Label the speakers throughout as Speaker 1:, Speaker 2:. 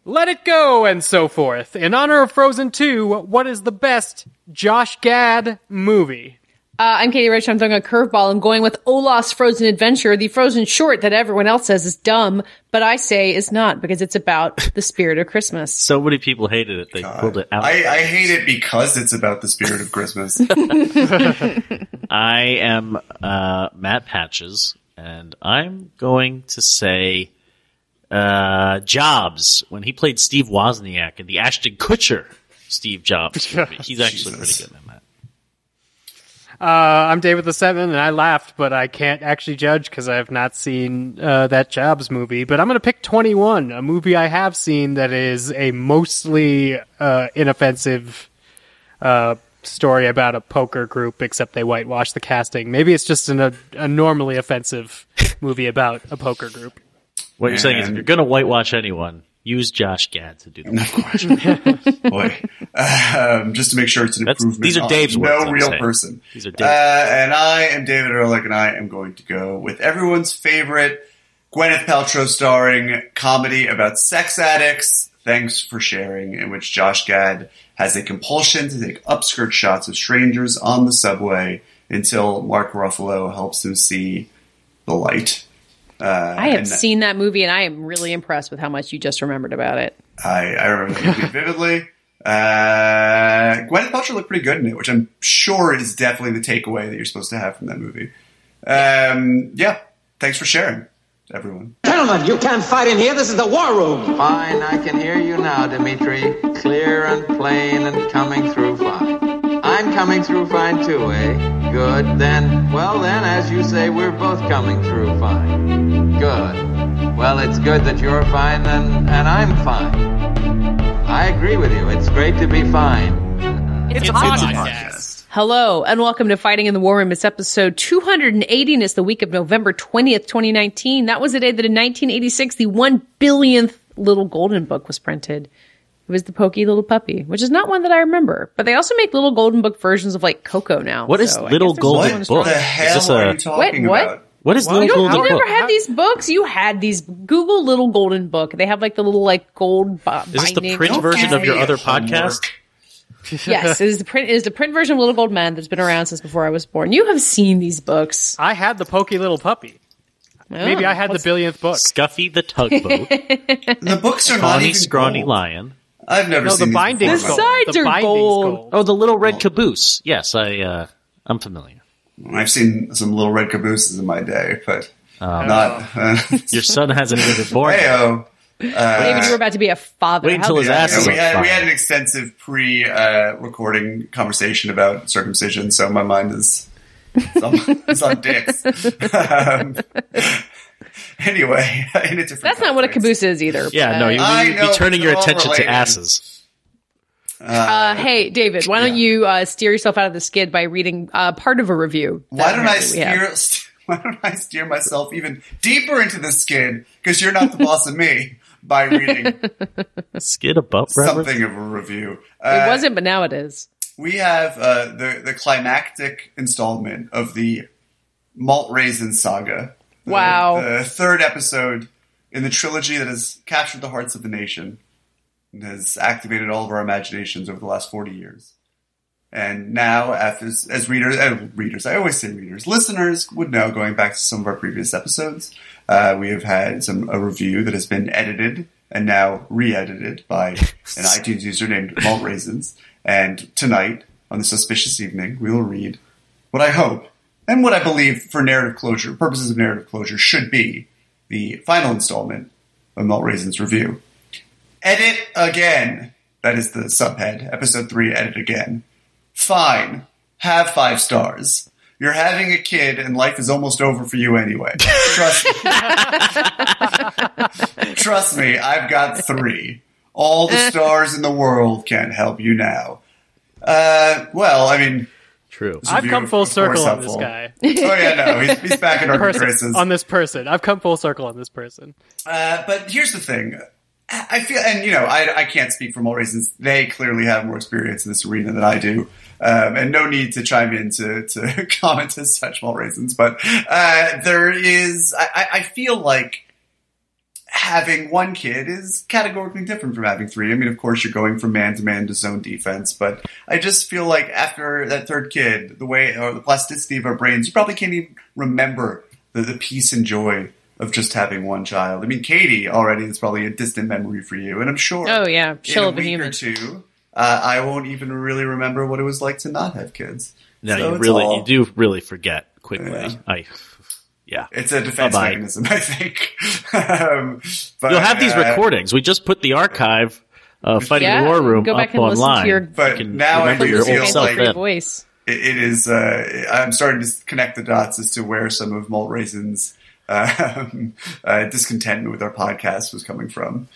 Speaker 1: Let It Go, and so forth. In honor of Frozen 2, what is the best Josh Gad movie?
Speaker 2: I'm Katie Rich. I'm throwing a curveball. I'm going with Olaf's Frozen Adventure, the Frozen short that everyone else says is dumb, but I say is not, because it's about the spirit of Christmas.
Speaker 3: So many people hated it. They pulled it out.
Speaker 4: I hate it because it's about the spirit of Christmas.
Speaker 3: I am Matt Patches, and I'm going to say Jobs, when he played Steve Wozniak in the Ashton Kutcher Steve Jobs movie. He's actually pretty good in that.
Speaker 1: I'm David the Seven, and I laughed, but I can't actually judge because I have not seen that Jobs movie. But I'm going to pick 21, a movie I have seen that is a mostly inoffensive story about a poker group, except they whitewash the casting. Maybe it's just a normally offensive movie about a poker group.
Speaker 3: What you're saying is if you're going to whitewash anyone, use Josh Gad to do that.
Speaker 4: Of course. Boy. Just to make sure it's an improvement.
Speaker 3: These are Dave's words.
Speaker 4: No real person.
Speaker 3: These are Dave's.
Speaker 4: And I am David Ehrlich, and I am going to go with everyone's favorite Gwyneth Paltrow starring comedy about sex addicts, Thanks for Sharing, in which Josh Gad has a compulsion to take upskirt shots of strangers on the subway until Mark Ruffalo helps him see the light.
Speaker 2: I have seen that movie, and I am really impressed with how much you just remembered about it.
Speaker 4: I remember the movie vividly. Gwyneth Paltrow looked pretty good in it, which I'm sure is definitely the takeaway that you're supposed to have from that movie. Yeah, thanks for sharing, everyone.
Speaker 5: Gentlemen, you can't fight in here. This is the war room.
Speaker 6: Fine, I can hear you now, Dimitri. Clear and plain and coming through fine. I'm coming through fine too, eh? Good. Then, as you say, we're both coming through fine. Good. Well, it's good that you're fine and I'm fine. I agree with you. It's great to be fine.
Speaker 2: It's a podcast. Hello, and welcome to Fighting in the War Room. It's episode 280, and it's the week of November 20th, 2019. That was the day that in 1986, the 1 billionth Little Golden Book was printed. It was the Pokey Little Puppy, which is not one that I remember. But they also make Little Golden Book versions of, like, Coco now.
Speaker 3: What is Little Golden Book?
Speaker 4: What the hell are you talking about?
Speaker 3: What is Little Golden Book?
Speaker 2: You never had these books? You had these. Google Little Golden Book. They have, like, the little, like, gold binding.
Speaker 3: Is this the print version of your other podcast?
Speaker 2: Yes, it is the print version of Little Gold Man that's been around since before I was born. You have seen these books.
Speaker 1: I had the Pokey Little Puppy. Maybe I had the billionth book.
Speaker 3: Scuffy the Tugboat.
Speaker 4: The books are not even
Speaker 3: Scrawny
Speaker 4: gold.
Speaker 3: Lion.
Speaker 4: I've never seen
Speaker 1: the bindings.
Speaker 2: The sides are gold.
Speaker 3: Oh, the Little Red Caboose. Yes, I'm familiar.
Speaker 4: I've seen some Little Red Cabooses in my day, but not.
Speaker 3: Your son hasn't even been born.
Speaker 4: Heyo.
Speaker 2: David, you were about to be a father.
Speaker 3: Wait until his ass is
Speaker 4: we
Speaker 3: on fire.
Speaker 4: had an extensive pre-recording conversation about circumcision, so my mind is it's on dicks. Anyway, in a different
Speaker 2: That's not what a caboose is either.
Speaker 3: Yeah, no, you'd be turning your attention to asses.
Speaker 2: Hey, David, why don't you steer yourself out of the skid by reading part of a review?
Speaker 4: Why don't I steer myself even deeper into the skid? Because you're not the boss of me by reading
Speaker 3: skid above
Speaker 4: something of a review.
Speaker 2: It wasn't, but now it is.
Speaker 4: We have the climactic installment of the Malt Raisin Saga.
Speaker 2: Wow.
Speaker 4: The third episode in the trilogy that has captured the hearts of the nation and has activated all of our imaginations over the last 40 years. And now, as readers, I always say readers, listeners would know, going back to some of our previous episodes, we have had a review that has been edited and now re-edited by an iTunes user named Malt Raisins. And tonight, on this auspicious evening, we will read what I hope and what I believe for purposes of narrative closure, should be the final installment of Malt Raisins Review. Edit again. That is the subhead. Episode 3, edit again. Fine. Have 5 stars. You're having a kid and life is almost over for you anyway. Trust me. Trust me, I've got 3. All the stars in the world can't help you now.
Speaker 3: True.
Speaker 1: I've come full circle on this guy.
Speaker 4: Oh yeah, no, he's back in our graces.
Speaker 1: On this person. I've come full circle on this person.
Speaker 4: But here's the thing. I feel, and I can't speak for Malt Raisins. They clearly have more experience in this arena than I do. And no need to chime in to comment as such, Malt Raisins. But there is, I feel like having one kid is categorically different from having three. I mean, of course, you're going from man-to-man to zone defense, but I just feel like after that third kid, the way or the plasticity of our brains, you probably can't even remember the peace and joy of just having one child. I mean, Katie already is probably a distant memory for you, and I'm sure
Speaker 2: she'll
Speaker 4: in a week or two, I won't even really remember what it was like to not have kids.
Speaker 3: No,
Speaker 4: So
Speaker 3: you do really forget quickly.
Speaker 4: Yeah. It's a defense mechanism, I think. But,
Speaker 3: you'll have these recordings. We just put the archive Fighting the War Room
Speaker 2: go back
Speaker 3: up
Speaker 2: and listen
Speaker 3: online.
Speaker 2: to your,
Speaker 4: but now I do feel like
Speaker 2: voice.
Speaker 4: It is. I'm starting to connect the dots as to where some of Malt Raisin's discontentment with our podcast was coming from.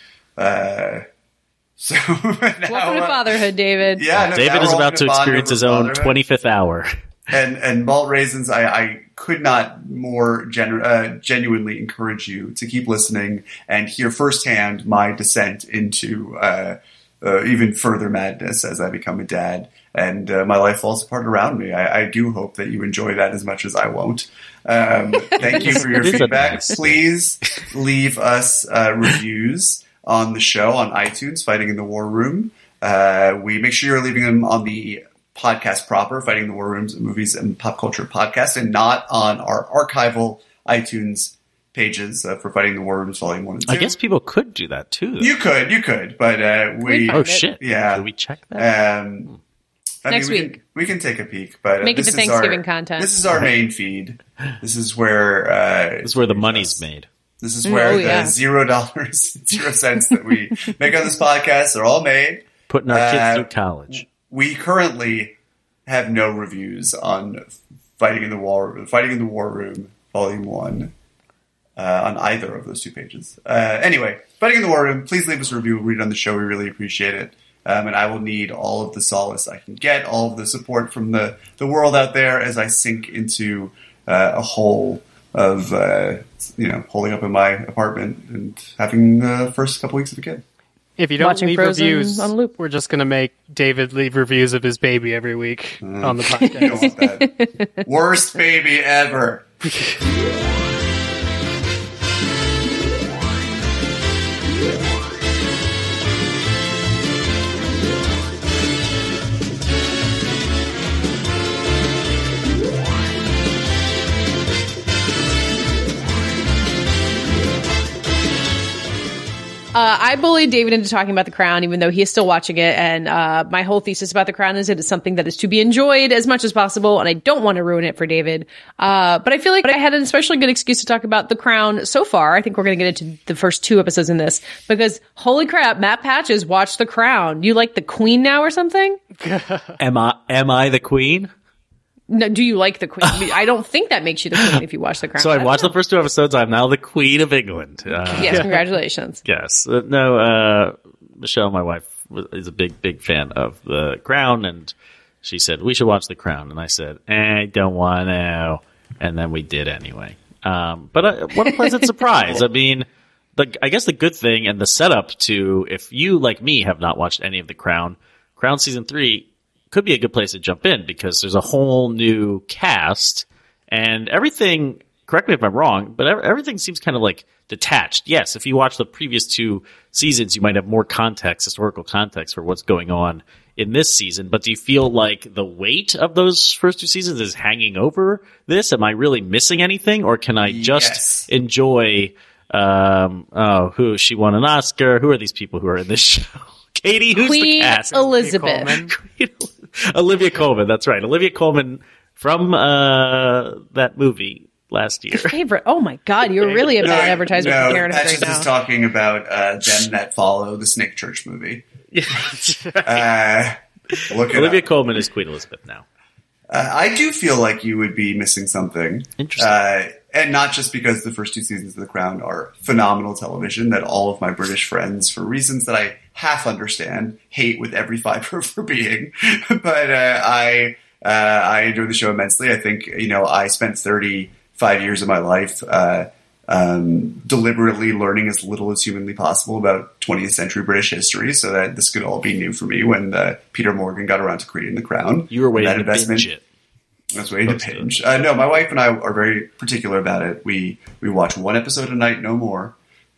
Speaker 4: So now,
Speaker 2: welcome to fatherhood, David.
Speaker 4: Yeah, no,
Speaker 3: David is about to experience his own 25th hour.
Speaker 4: And Malt Raisins, I could not more genuinely encourage you to keep listening and hear firsthand my descent into even further madness as I become a dad and my life falls apart around me. I do hope that you enjoy that as much as I won't. Thank you for your feedback. Please leave us reviews on the show on iTunes, Fighting in the War Room. We make sure you're leaving them on the podcast proper, Fighting the War Rooms, Movies and Pop Culture Podcast, and not on our archival iTunes pages for Fighting the War Rooms Volume 1 and 2.
Speaker 3: I guess people could do that too, though.
Speaker 4: You could, but we...
Speaker 3: Oh, shit.
Speaker 4: Yeah.
Speaker 3: Can we check that?
Speaker 2: Next week.
Speaker 4: We can take a peek, but
Speaker 2: make it the Thanksgiving content.
Speaker 4: This is our main feed. This is where
Speaker 3: the money's made.
Speaker 4: This is where the $0, 0 cents that we make on this podcast are all made.
Speaker 3: Putting our kids through college.
Speaker 4: We currently have no reviews on Fighting in the War Room Volume 1 on either of those two pages. Anyway, Fighting in the War Room, please leave us a review. We'll read it on the show. We really appreciate it. And I will need all of the solace I can get, all of the support from the world out there as I sink into a hole of, holding up in my apartment and having the first couple weeks of a kid.
Speaker 1: If you don't
Speaker 2: Watching
Speaker 1: leave
Speaker 2: Frozen
Speaker 1: reviews,
Speaker 2: on loop.
Speaker 1: we're just going to make David leave reviews of his baby every week on the podcast.
Speaker 4: You don't want that. Worst baby ever.
Speaker 2: I bullied David into talking about The Crown, even though he is still watching it. And my whole thesis about The Crown is that it's something that is to be enjoyed as much as possible. And I don't want to ruin it for David. But I feel like I had an especially good excuse to talk about The Crown so far. I think we're going to get into the first 2 episodes in this because holy crap, Matt Patches watched The Crown. You like the Queen now or something?
Speaker 3: Am I the Queen?
Speaker 2: No, do you like the Queen? I don't think that makes you the Queen if you watch The Crown.
Speaker 3: So I watched the first 2 episodes. I'm now the Queen of England.
Speaker 2: Yes, congratulations.
Speaker 3: Yes. Michelle, my wife, is a big fan of The Crown, and she said, we should watch The Crown. And I said, I don't want to. And then we did anyway. But what a pleasant surprise. I mean, I guess the good thing and the setup to, if you, like me, have not watched any of The Crown Season 3 could be a good place to jump in because there's a whole new cast and everything, correct me if I'm wrong, but everything seems kind of like detached. Yes, if you watch the previous 2 seasons, you might have more context, historical context for what's going on in this season. But do you feel like the weight of those first 2 seasons is hanging over this? Am I really missing anything or can I just enjoy, who she won an Oscar? Who are these people who are in this show? Katie, who's
Speaker 2: Queen
Speaker 3: the cast?
Speaker 2: Elizabeth.
Speaker 3: Olivia Colman, that's right. Olivia Colman from that movie last year.
Speaker 2: Your favorite. Oh my God, you're really a bad advertisement for Karen right now.
Speaker 4: Just talking about Them That Follow, the Snake Church movie.
Speaker 3: Olivia Colman is Queen Elizabeth now.
Speaker 4: I do feel like you would be missing something.
Speaker 3: Interesting.
Speaker 4: And not just because the first 2 seasons of The Crown are phenomenal television that all of my British friends, for reasons that I half understand, hate with every fiber for being. But I enjoy the show immensely. I think, I spent 35 years of my life deliberately learning as little as humanly possible about 20th century British history so that this could all be new for me when Peter Morgan got around to creating The Crown.
Speaker 3: You were waiting to binge it.
Speaker 4: I was waiting to binge. No, my wife and I are very particular about it. We watch 1 episode a night, no more.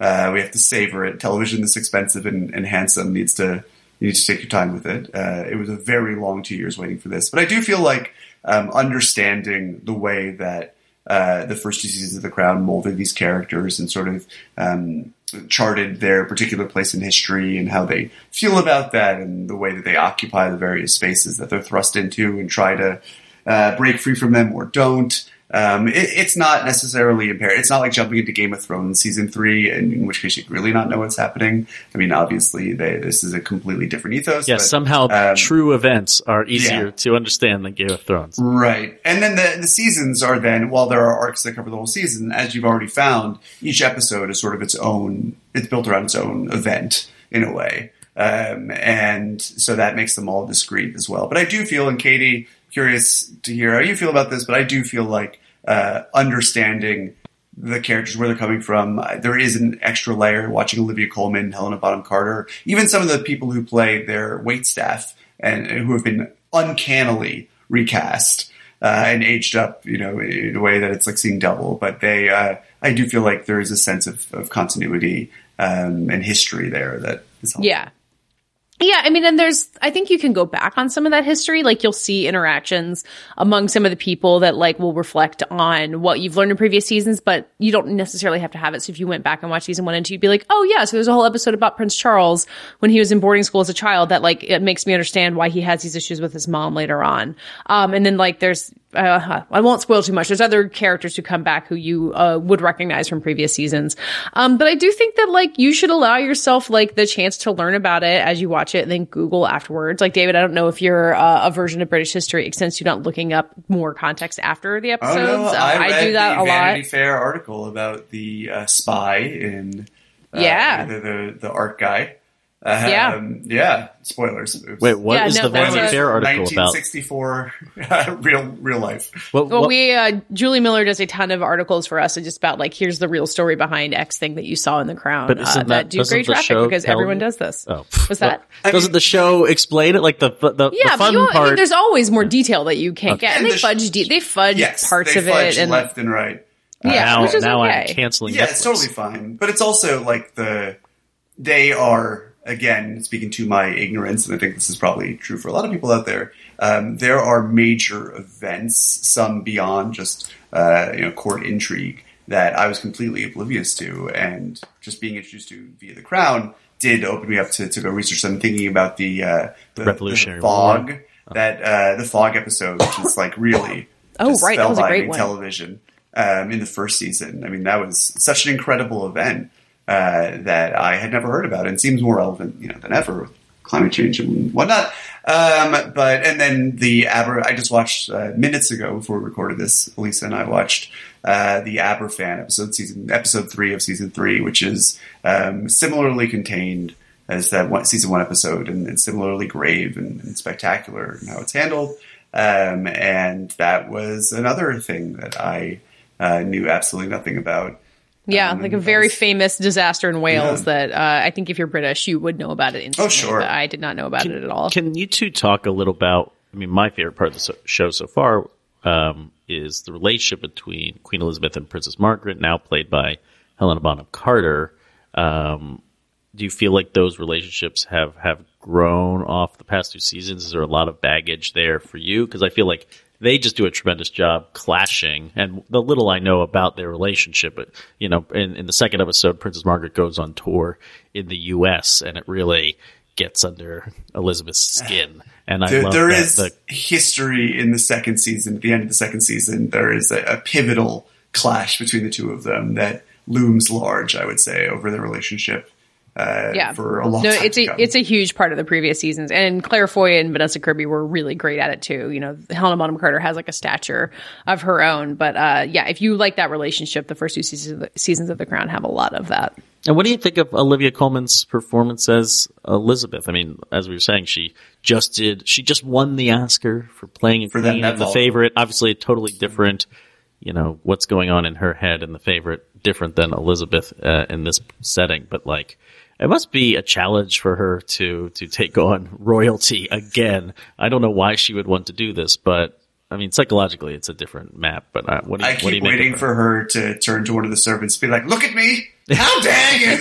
Speaker 4: We have to savor it. Television this expensive and handsome you need to take your time with it. It was a very long 2 years waiting for this. But I do feel like understanding the way that the first 2 seasons of The Crown molded these characters and sort of charted their particular place in history and how they feel about that and the way that they occupy the various spaces that they're thrust into and try to break free from them or don't. It's not necessarily impaired. It's not like jumping into Game of Thrones season 3, in which case you really not know what's happening. I mean, obviously, this is a completely different ethos.
Speaker 3: Yeah,
Speaker 4: but,
Speaker 3: somehow true events are easier to understand than Game of Thrones.
Speaker 4: Right. And then the seasons are then, while there are arcs that cover the whole season, as you've already found, each episode is sort of its own, it's built around its own event, in a way. And so that makes them all discrete as well. But I do feel, and Katie, curious to hear how you feel about this, but I do feel like understanding the characters, where they're coming from, there is an extra layer watching Olivia Colman, Helena Bonham Carter, even some of the people who play their waitstaff and who have been uncannily recast and aged up, in a way that it's like seeing double. But I do feel like there is a sense of continuity and history there that is helpful.
Speaker 2: Yeah. Yeah, I mean, and I think you can go back on some of that history. Like, you'll see interactions among some of the people that, like, will reflect on what you've learned in previous seasons, but you don't necessarily have to have it. So if you went back and watched season 1 and 2, you'd be like, oh yeah, so there's a whole episode about Prince Charles when he was in boarding school as a child that, like, it makes me understand why he has these issues with his mom later on. And then, like, there's, I won't spoil too much. There's other characters who come back who you would recognize from previous seasons. But I do think that, like, you should allow yourself, like, the chance to learn about it as you watch it and then Google afterwards. Like, David, I don't know if your a version of British history extends to not looking up more context after the episodes.
Speaker 4: Oh, no, I
Speaker 2: do that a lot.
Speaker 4: Vanity Fair article about the spy in the art guy. Yeah. Spoilers.
Speaker 3: Wait, what is the Vanity Fair article about?
Speaker 4: 1964 real life.
Speaker 2: Julie Miller does a ton of articles for us, just about, like, here's the real story behind X thing that you saw in The Crown.
Speaker 3: But
Speaker 2: that do great traffic because everyone does this.
Speaker 3: Oh,
Speaker 2: what's that?
Speaker 3: Doesn't the show explain it? Like the fun part?
Speaker 2: I mean, there's always more detail that you can't get, and they fudge parts of it and
Speaker 4: left and right.
Speaker 2: Which is
Speaker 3: now
Speaker 2: okay.
Speaker 3: I'm canceling.
Speaker 4: Yeah,
Speaker 3: Netflix.
Speaker 4: It's totally fine. But it's also like they are. Again, speaking to my ignorance, and I think this is probably true for a lot of people out there, there are major events, some beyond just court intrigue, that I was completely oblivious to, and just being introduced to via The Crown did open me up to go research them. Thinking about the
Speaker 3: Revolutionary
Speaker 4: Fog,
Speaker 3: War.
Speaker 4: the Fog episode, which is like really
Speaker 2: that was a great one.
Speaker 4: Television in the first season. I mean, that was such an incredible event. That I had never heard about, and seems more relevant, than ever with climate change and whatnot. And then I just watched minutes ago before we recorded this. Elisa and I watched the Aberfan episode 3 of season 3, which is similarly contained as that season 1 episode, and similarly grave and spectacular in how it's handled. And that was another thing that I knew absolutely nothing about.
Speaker 2: Yeah, like a very famous disaster in Wales that I think if you're British, you would know about it instantly. Oh, sure. But I did not know about it at all.
Speaker 3: Can you two talk a little about, I mean, my favorite part of the show so far is the relationship between Queen Elizabeth and Princess Margaret, now played by Helena Bonham Carter. Do you feel like those relationships have grown off the past 2 seasons? Is there a lot of baggage there for you? Because I feel like they just do a tremendous job clashing, and the little I know about their relationship, but in the second episode, Princess Margaret goes on tour in the U.S., and it really gets under Elizabeth's skin. And
Speaker 4: there is history in the second season. At the end of the second season, there is a pivotal clash between the two of them that looms large, I would say, over their relationship. For a long time.
Speaker 2: It's a huge part of the previous seasons, and Claire Foy and Vanessa Kirby were really great at it too. Helena Bonham Carter has like a stature of her own, but if you like that relationship, the first 2 seasons of The Crown have a lot of that.
Speaker 3: And what do you think of Olivia Colman's performance as Elizabeth? I mean, as we were saying, she just won the Oscar for playing Queen and The Favorite. Obviously, totally different. What's going on in her head and The Favorite different than Elizabeth in this setting, but like. It must be a challenge for her to take on royalty again. I don't know why she would want to do this, but I mean, psychologically, it's a different map. But what do you
Speaker 4: keep waiting for her to turn to one of the servants and be like, "Look at me! How dare you?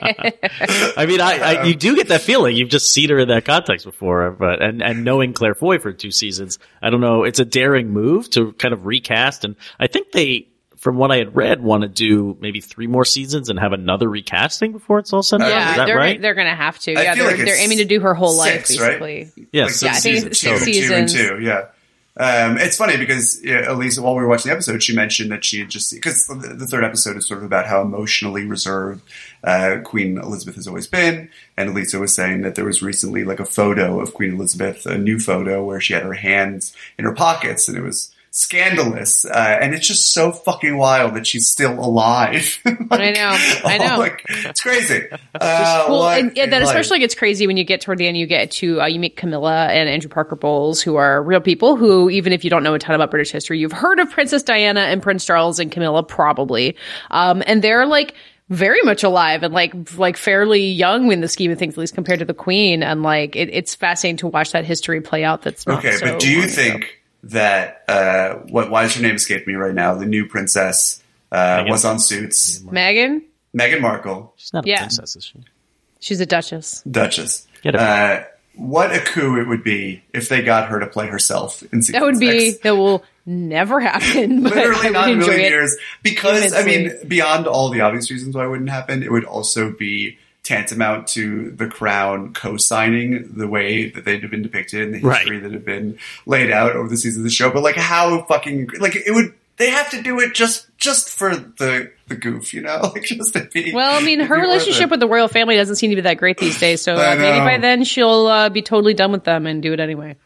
Speaker 3: I mean, you do get that feeling. You've just seen her in that context before, but and knowing Claire Foy for 2 seasons, I don't know. It's a daring move to kind of recast, and I think they, from what I had read, want to do maybe 3 more seasons and have another recasting before it's all said.
Speaker 2: Yeah,
Speaker 3: is that right?
Speaker 2: They're going to have to.
Speaker 4: I feel like
Speaker 2: they're aiming to do her whole life,
Speaker 4: 6,
Speaker 2: basically.
Speaker 4: right?
Speaker 3: Yes,
Speaker 2: I think it's 6 seasons.
Speaker 4: 2 and 2, yeah. It's funny because Elisa, while we were watching the episode, she mentioned that she had just, because the 3rd episode is sort of about how emotionally reserved Queen Elizabeth has always been, and Elisa was saying that there was recently like a photo of Queen Elizabeth, a new photo where she had her hands in her pockets, and it was scandalous, and it's just so fucking wild that she's still alive.
Speaker 2: I know.
Speaker 4: Like, it's crazy.
Speaker 2: And that especially gets crazy when you get toward the end. You get to you meet Camilla and Andrew Parker Bowles, who are real people who, even if you don't know a ton about British history, you've heard of Princess Diana and Prince Charles and Camilla probably, and they're like very much alive and like fairly young in the scheme of things, at least compared to the Queen. And like it's fascinating to watch that history play out. That's not
Speaker 4: okay, but do you think that why does her name escape me right now? The new princess was on Suits.
Speaker 2: Meghan
Speaker 4: Markle.
Speaker 3: She's not a princess, is she?
Speaker 2: She's a duchess.
Speaker 4: Get it. What a coup it would be if they got her to play herself in season 6.
Speaker 2: That will never happen.
Speaker 4: Literally not in a million years. Because, I mean, beyond all the obvious reasons why it wouldn't happen, it would also be tantamount to The Crown co-signing the way that they'd have been depicted in the history that had been laid out over the seasons of the show. But like, how fucking, like, it would, they have to do it just for the goof, you know? Like, just to be.
Speaker 2: Well, I mean, her relationship with the royal family doesn't seem to be that great these days, so maybe by then she'll be totally done with them and do it anyway.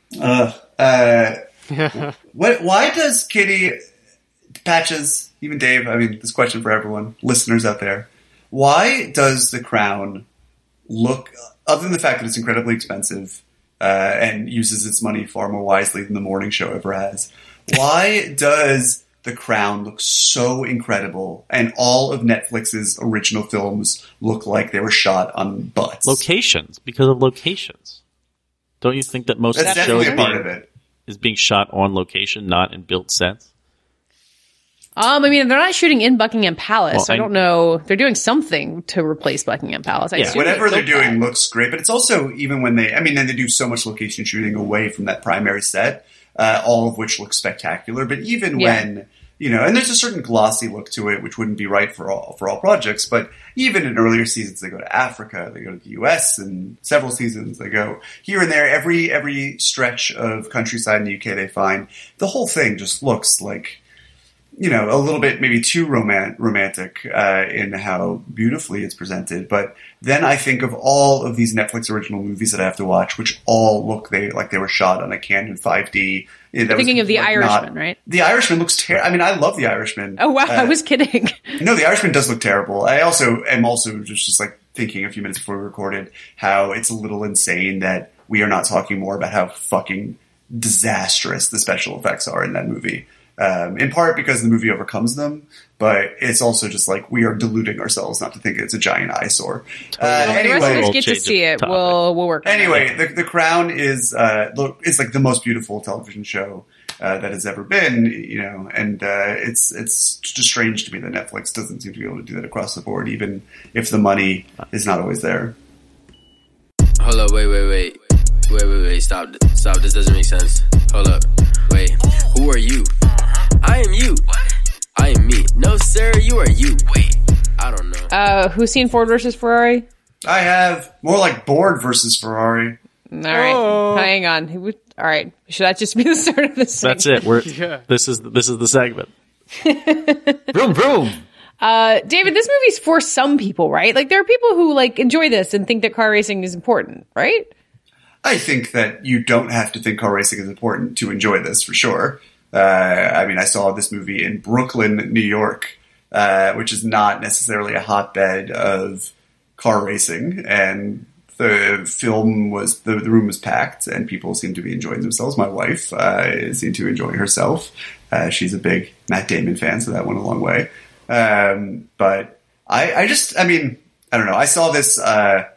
Speaker 4: Why does Kitty, Patches, even Dave, I mean, this question for everyone, listeners out there, why does The Crown look, other than the fact that it's incredibly expensive and uses its money far more wisely than the morning show ever has, why does The Crown look so incredible and all of Netflix's original films look like they were shot on butts?
Speaker 3: Locations, because of locations. Don't you think that most of the shows is being shot on location, not in built sets?
Speaker 2: I mean, they're not shooting in Buckingham Palace. I don't know. They're doing something to replace Buckingham Palace.
Speaker 4: Whatever they're doing looks great, but it's also, even when they do so much location shooting away from that primary set, all of which looks spectacular. But even when, and there's a certain glossy look to it, which wouldn't be right for all projects, but even in earlier seasons, they go to Africa, they go to the US, and several seasons they go here and there. Every stretch of countryside in the UK they find, the whole thing just looks like, a little bit maybe too romantic in how beautifully it's presented. But then I think of all of these Netflix original movies that I have to watch, which all look like they were shot on a Canon 5D.
Speaker 2: Thinking of The Irishman, right?
Speaker 4: The Irishman looks terrible. I mean, I love The Irishman.
Speaker 2: Oh, wow. I was kidding.
Speaker 4: No, The Irishman does look terrible. I also am just like thinking a few minutes before we recorded how it's a little insane that we are not talking more about how fucking disastrous the special effects are in that movie. In part because the movie overcomes them, but it's also just like we are deluding ourselves not to think it's a giant eyesore.
Speaker 2: Anyway, the rest of us get to see it. We'll work on it.
Speaker 4: Anyway, the Crown is like the most beautiful television show that has ever been, and it's just strange to me that Netflix doesn't seem to be able to do that across the board, even if the money is not always there.
Speaker 7: Hold up, wait. Stop. This doesn't make sense. Hold up. Wait. Who are you? I am you. I am me. No, sir, you are you. Wait. I don't know.
Speaker 2: Who's seen Ford versus Ferrari?
Speaker 4: I have. More like Board versus Ferrari.
Speaker 2: All right. Hang on. All right. Should that just be the start of this segment?
Speaker 3: That's it. This is the segment. Vroom, vroom.
Speaker 2: David, this movie's for some people, right? Like, there are people who like enjoy this and think that car racing is important, right?
Speaker 4: I think that you don't have to think car racing is important to enjoy this, for sure. I saw this movie in Brooklyn, New York, which is not necessarily a hotbed of car racing, and the room was packed, and people seemed to be enjoying themselves. My wife seemed to enjoy herself. She's a big Matt Damon fan, so that went a long way. But I don't know. I saw this out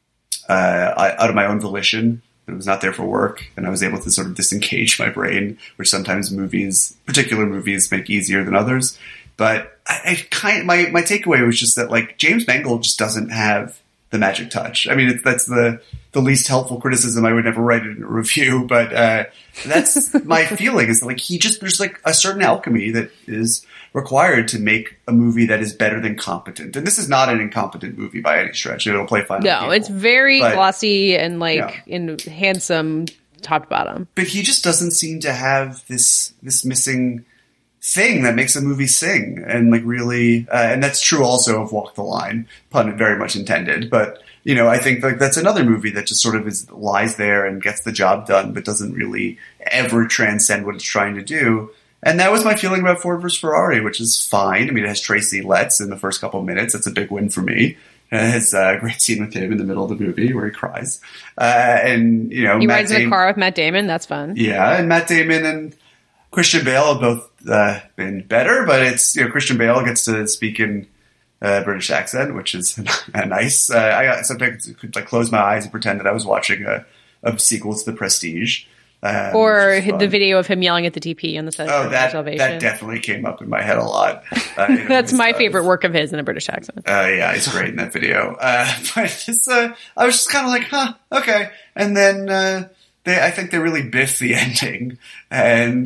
Speaker 4: of my own volition. It was not there for work, and I was able to sort of disengage my brain, which sometimes particular movies make easier than others. But I my takeaway was just that like James Mangold just doesn't have the magic touch. I mean, that's the least helpful criticism. I would never write it in a review, but that's my feeling is that like there's like a certain alchemy that is required to make a movie that is better than competent. And this is not an incompetent movie by any stretch. It'll play fine.
Speaker 2: No, it's very glossy and like handsome top to bottom.
Speaker 4: But he just doesn't seem to have this missing thing that makes a movie sing and like really, and that's true also of Walk the Line, pun very much intended. But you know, I think like that's another movie that just sort of lies there and gets the job done, but doesn't really ever transcend what it's trying to do. And that was my feeling about Ford vs. Ferrari, which is fine. I mean, it has Tracy Letts in the first couple of minutes. That's a big win for me. It has a great scene with him in the middle of the movie where he cries. And, you know,
Speaker 2: he rides in a car with Matt Damon. That's fun.
Speaker 4: Yeah. And Matt Damon and Christian Bale have both been better, but it's, you know, Christian Bale gets to speak in British accent, which is nice. I sometimes could like close my eyes and pretend that I was watching a sequel to The Prestige.
Speaker 2: Or the video of him yelling at the DP on the set of Salvation.
Speaker 4: That definitely came up in my head a lot.
Speaker 2: That's my favorite work of his in a British accent.
Speaker 4: Yeah, he's great in that video. But it's, I was just kind of like, huh, okay. And then I think they really biffed the ending. And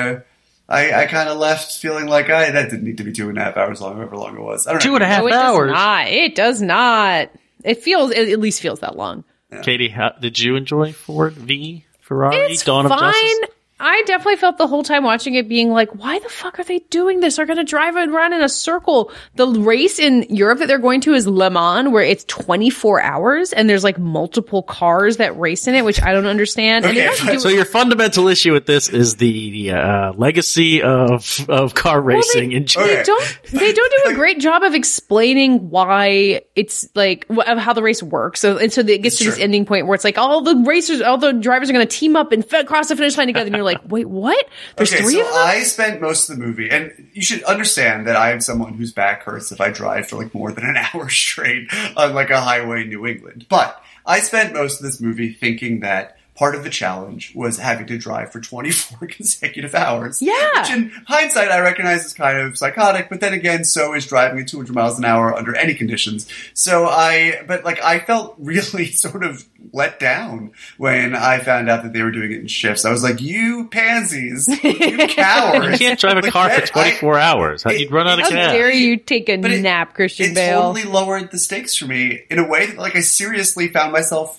Speaker 4: I kind of left feeling like, that didn't need to be 2.5 hours long, however long it was. I don't know.
Speaker 3: 2.5 hours?
Speaker 2: It does not. It at least feels that long.
Speaker 4: Yeah.
Speaker 3: Katie, did you enjoy Ford v. Ferrari?
Speaker 2: It's
Speaker 3: Dawn
Speaker 2: fine.
Speaker 3: of Justice?
Speaker 2: I definitely felt the whole time watching it being like, why the fuck are they doing this? They're going to drive around in a circle. The race in Europe that they're going to is Le Mans, where it's 24 hours and there's like multiple cars that race in it, which I don't understand.
Speaker 4: Okay,
Speaker 3: so your fundamental issue with this is the legacy of car racing in China.
Speaker 2: They don't do a great job of explaining why it's like of how the race works. So it gets to this ending point where it's like all the drivers are going to team up and cross the finish line together. And you're like, wait, what? There's three of them?
Speaker 4: I spent most of the movie, and you should understand that I am someone whose back hurts if I drive for like more than an hour straight on like a highway in New England. But I spent most of this movie thinking that part of the challenge was having to drive for 24 consecutive hours.
Speaker 2: Yeah.
Speaker 4: Which in hindsight I recognize is kind of psychotic, but then again, so is driving at 200 miles an hour under any conditions. So I felt really sort of let down when I found out that they were doing it in shifts. I was like, you pansies, you cowards.
Speaker 3: You can't drive a car for 24 hours. You'd run out of gas.
Speaker 2: How dare you take a nap, Christian Bale?
Speaker 4: It totally lowered the stakes for me in a way that like I seriously found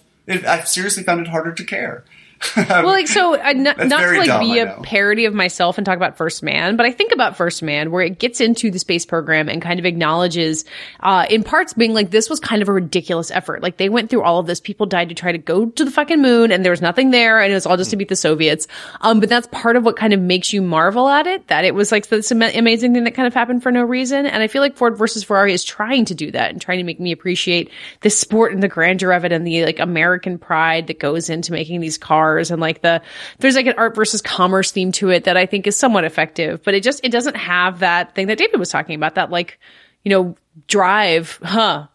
Speaker 4: it harder to care.
Speaker 2: Well, like, so not to like
Speaker 4: dumb,
Speaker 2: be a parody of myself and talk about First Man, but I think about First Man where it gets into the space program and kind of acknowledges, in parts being like, this was kind of a ridiculous effort. Like they went through all of this. People died to try to go to the fucking moon and there was nothing there and it was all just to beat the Soviets. But that's part of what kind of makes you marvel at it, that it was like this amazing thing that kind of happened for no reason. And I feel like Ford versus Ferrari is trying to do that and trying to make me appreciate the sport and the grandeur of it and the like American pride that goes into making these cars. And like there's like an art versus commerce theme to it that I think is somewhat effective, but it doesn't have that thing that David was talking about, that like, you know, drive, that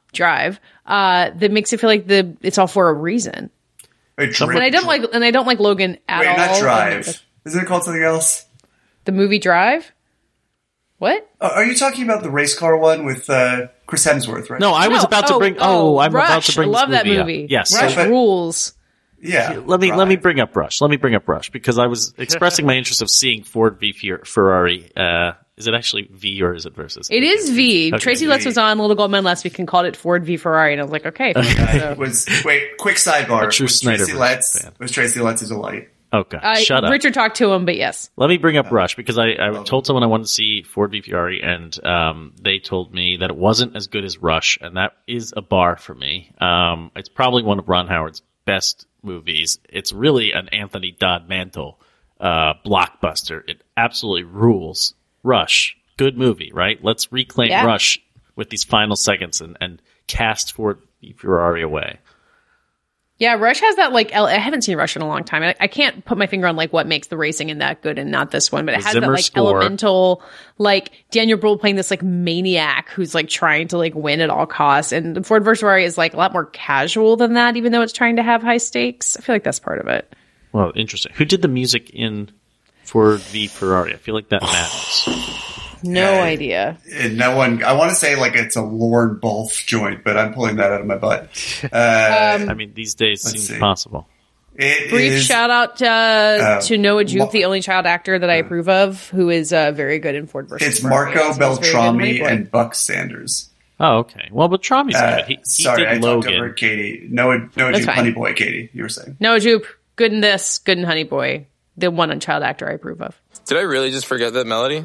Speaker 2: makes it feel like it's all for a reason.
Speaker 4: And
Speaker 2: I don't like Logan at all.
Speaker 4: Not Drive. Isn't it called something else?
Speaker 2: The movie Drive? What?
Speaker 4: Are you talking about the race car one with Chris Hemsworth, right?
Speaker 3: No, I was about to bring. I'm
Speaker 2: Rush.
Speaker 3: about to bring.
Speaker 2: I love
Speaker 3: this
Speaker 2: that movie.
Speaker 3: Up. Yes,
Speaker 2: Rush rules.
Speaker 4: Yeah.
Speaker 3: Let me bring up Rush. Because I was expressing my interest of seeing Ford v. Ferrari. Is it actually V or is it versus?
Speaker 2: It is V.
Speaker 3: Okay.
Speaker 2: Tracy Letts was on Little Gold Men last week and called it Ford v. Ferrari, and I was like, okay.
Speaker 4: Quick sidebar.
Speaker 3: A true Snyder fan.
Speaker 4: Was Tracy Letts' delight?
Speaker 3: Okay, shut up.
Speaker 2: Richard talked to him, but yes.
Speaker 3: Let me bring up Rush because I told someone I wanted to see Ford v. Ferrari, and they told me that it wasn't as good as Rush, and that is a bar for me. It's probably one of Ron Howard's best movies. It's really an Anthony Dodd Mantle blockbuster. It absolutely rules. Rush, good movie, right? Let's reclaim Rush with these final seconds and cast Ford v. Ferrari away.
Speaker 2: Yeah, Rush has that, like, I haven't seen Rush in a long time. I can't put my finger on, like, what makes the racing in that good and not this one, but it has that, like, elemental, like, Daniel Brühl playing this, like, maniac who's, like, trying to, like, win at all costs. And Ford vs. Ferrari is, like, a lot more casual than that, even though it's trying to have high stakes. I feel like that's part of it.
Speaker 3: Well, interesting. Who did the music in Ford v. Ferrari? I feel like that matters.
Speaker 2: No idea.
Speaker 4: And no one. I want to say like it's a Lorne Bulf joint, but I'm pulling that out of my butt.
Speaker 3: I mean, these days seems possible.
Speaker 2: Brief shout out to Noah Jupe, the only child actor that I approve of, who is very good in Ford versus
Speaker 4: It's Marco Beltrami and Buck Sanders.
Speaker 3: Oh, okay. Well, Beltrami's good. He
Speaker 4: sorry,
Speaker 3: did
Speaker 4: I
Speaker 3: Logan.
Speaker 4: talked over Katie. Noah Jupe, Honey Boy, Katie, you were saying.
Speaker 2: Noah Jupe, good in this, good in Honey Boy. The one child actor I approve of.
Speaker 8: Did I really just forget that melody?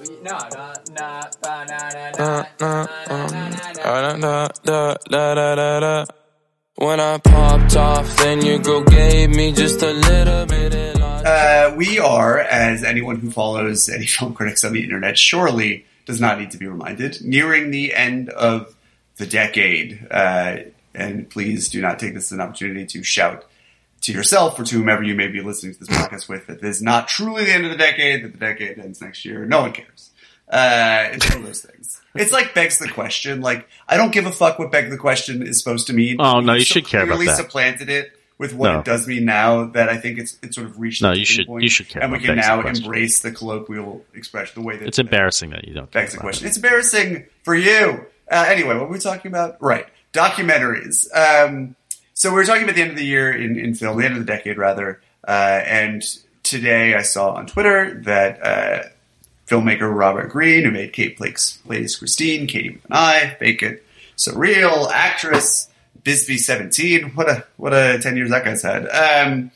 Speaker 8: When I popped off, then your girl gave me just a little bit of
Speaker 4: we are, as anyone who follows any film critics on the internet surely does not need to be reminded, nearing the end of the decade. And please do not take this as an opportunity to shout to yourself or to whomever you may be listening to this podcast with that this is not truly the end of the decade, that the decade ends next year. No one cares. It's one of those things. It's like begs the question. Like, I don't give a fuck what beg the question is supposed to mean.
Speaker 3: Oh, no, you should care about that.
Speaker 4: Clearly supplanted it with what it does mean now that I think it's sort of reached the tipping point.
Speaker 3: You should care.
Speaker 4: And we can now embrace the colloquial expression, the way that
Speaker 3: it's embarrassing that you don't
Speaker 4: begs the question. It's embarrassing for you. Anyway, what were we talking about? Right. Documentaries. So we were talking about the end of the year in film, the end of the decade rather. And today I saw on Twitter that filmmaker Robert Greene, who made Kate Blake's Ladies Christine, Katie with an Eye, Fake It, Surreal, Actress, Bisbee 17. What a 10 years that guy's had.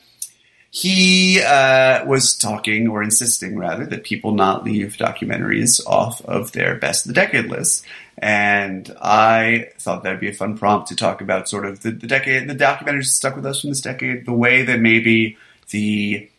Speaker 4: He was talking, or insisting rather, that people not leave documentaries off of their best of the decade list. And I thought that'd be a fun prompt to talk about sort of the decade, the documentaries that stuck with us from this decade, the way that maybe the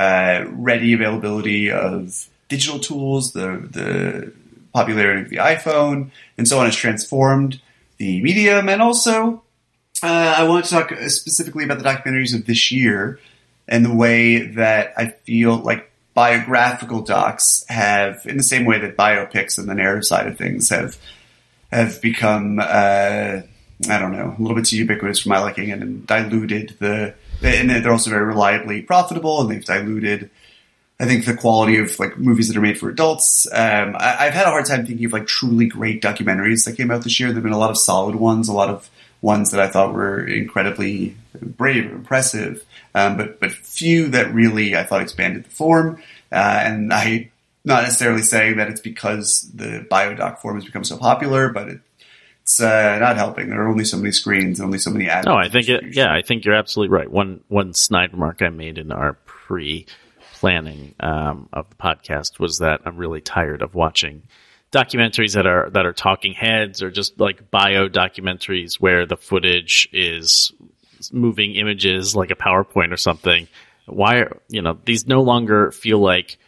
Speaker 4: ready availability of digital tools, the popularity of the iPhone, and so on has transformed the medium. And also, I want to talk specifically about the documentaries of this year and the way that I feel like biographical docs have, in the same way that biopics and the narrative side of things have become, I don't know, a little bit too ubiquitous for my liking and diluted and they're also very reliably profitable, and they've diluted, I think, the quality of like movies that are made for adults. I've had a hard time thinking of like truly great documentaries that came out this year. There've been a lot of solid ones, a lot of ones that I thought were incredibly brave and impressive, but few that really I thought expanded the form. And I not necessarily saying that it's because the biodoc form has become so popular, but it's not helping. There are only so many screens, only so many ads.
Speaker 3: No, I think I think you're absolutely right. One snide remark I made in our pre-planning of the podcast was that I'm really tired of watching documentaries that are talking heads or just like bio documentaries where the footage is moving images like a PowerPoint or something. Why these no longer feel like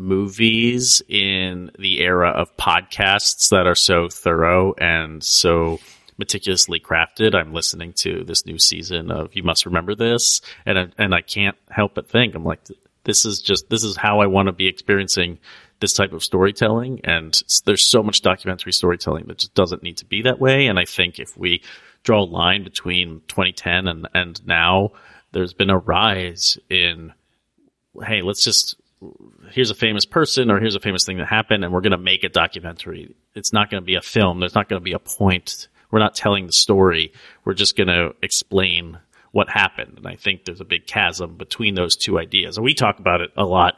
Speaker 3: movies in the era of podcasts that are so thorough and so meticulously crafted. I'm listening to this new season of You Must Remember This, and I can't help but think, I'm like, this is how I want to be experiencing this type of storytelling. And there's so much documentary storytelling that just doesn't need to be that way. And I think if we draw a line between 2010 and now, there's been a rise in, hey, here's a famous person or here's a famous thing that happened and we're going to make a documentary. It's not going to be a film. There's not going to be a point. We're not telling the story. We're just going to explain what happened. And I think there's a big chasm between those two ideas. And we talk about it a lot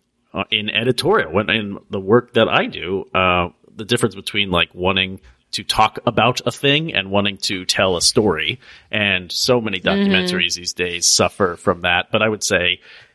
Speaker 3: in editorial, in the work that I do, the difference between like wanting to talk about a thing and wanting to tell a story. And so many documentaries these days suffer from that. But I would say,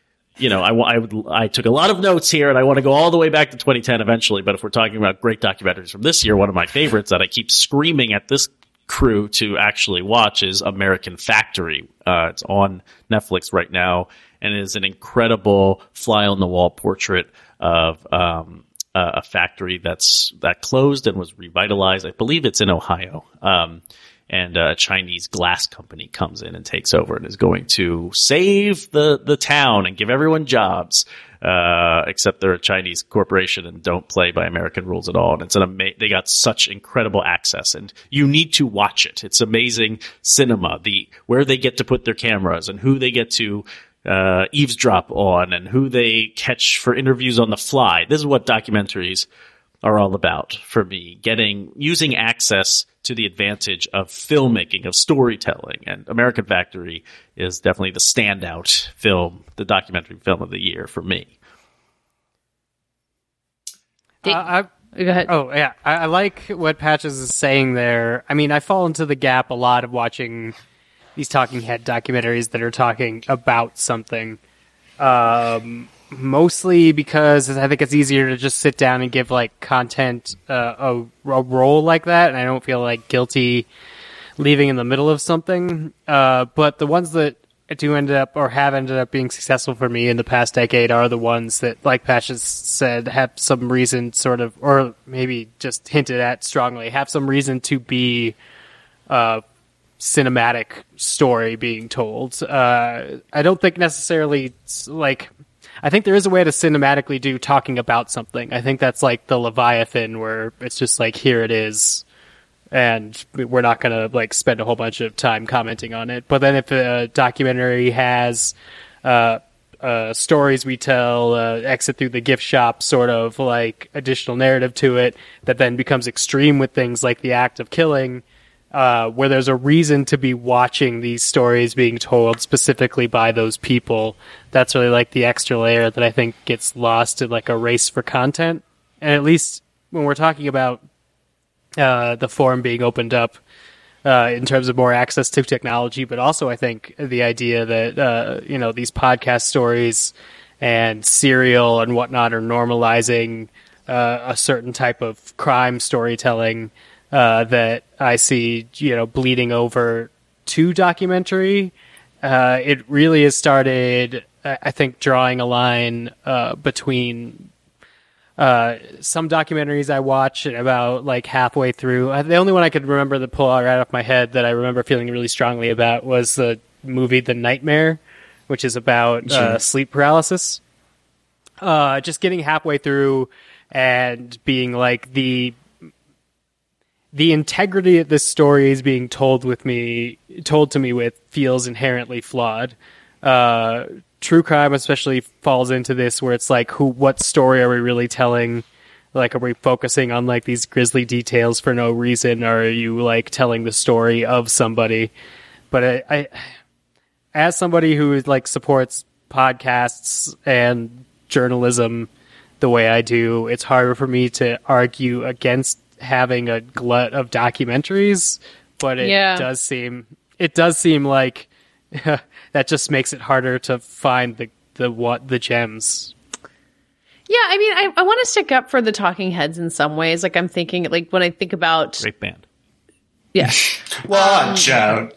Speaker 3: I took a lot of notes here and I want to go all the way back to 2010 eventually. But if we're talking about great documentaries from this year, one of my favorites that I keep screaming at this crew to actually watch is American Factory. It's on Netflix right now and it is an incredible fly on the wall portrait of, a factory that closed and was revitalized. I believe it's in Ohio. And a Chinese glass company comes in and takes over and is going to save the town and give everyone jobs, except they're a Chinese corporation and don't play by American rules at all. And it's they got such incredible access, and you need to watch it. It's amazing cinema, where they get to put their cameras and who they get to eavesdrop on and who they catch for interviews on the fly. This is what documentaries are all about for me. Using access to the advantage of filmmaking, of storytelling, and American Factory is definitely the standout film, the documentary film of the year for me.
Speaker 2: Go ahead.
Speaker 1: Oh, yeah. I like what Patches is saying there. I mean, I fall into the gap a lot of watching these talking head documentaries that are talking about something. Mostly because I think it's easier to just sit down and give like content a role like that, and I don't feel like guilty leaving in the middle of something. But the ones that do end up or have ended up being successful for me in the past decade are the ones that, like Patches said, have some reason sort of, or maybe just hinted at strongly, have some reason to be cinematic story being told. I don't think necessarily like, I think there is a way to cinematically do talking about something. I think that's like the Leviathan, where it's just like, here it is, and we're not going to like spend a whole bunch of time commenting on it. But then if a documentary has stories we tell, exit through the gift shop sort of like additional narrative to it that then becomes extreme with things like the act of killing, where there's a reason to be watching these stories being told specifically by those people, that's really like the extra layer that I think gets lost in like a race for content. And at least when we're talking about the forum being opened up in terms of more access to technology, but also I think the idea that these podcast stories and Serial and whatnot are normalizing a certain type of crime storytelling that I see, bleeding over to documentary. It really has started, I think, drawing a line between some documentaries I watch about like halfway through. The only one I could remember to pull right off my head that I remember feeling really strongly about was the movie The Nightmare, which is about sleep paralysis. Just getting halfway through and being like, the integrity of this story is being told to me with feels inherently flawed. True crime especially falls into this, where it's like, what story are we really telling? Like, are we focusing on like these grisly details for no reason, or are you like telling the story of somebody? But I as somebody who like supports podcasts and journalism the way I do, it's harder for me to argue against having a glut of documentaries, but it does seem like that just makes it harder to find the gems.
Speaker 2: Yeah, I mean, I want to stick up for the talking heads in some ways. Like, I'm thinking, like, when I think about...
Speaker 3: Great band.
Speaker 2: Yeah.
Speaker 4: Watch out.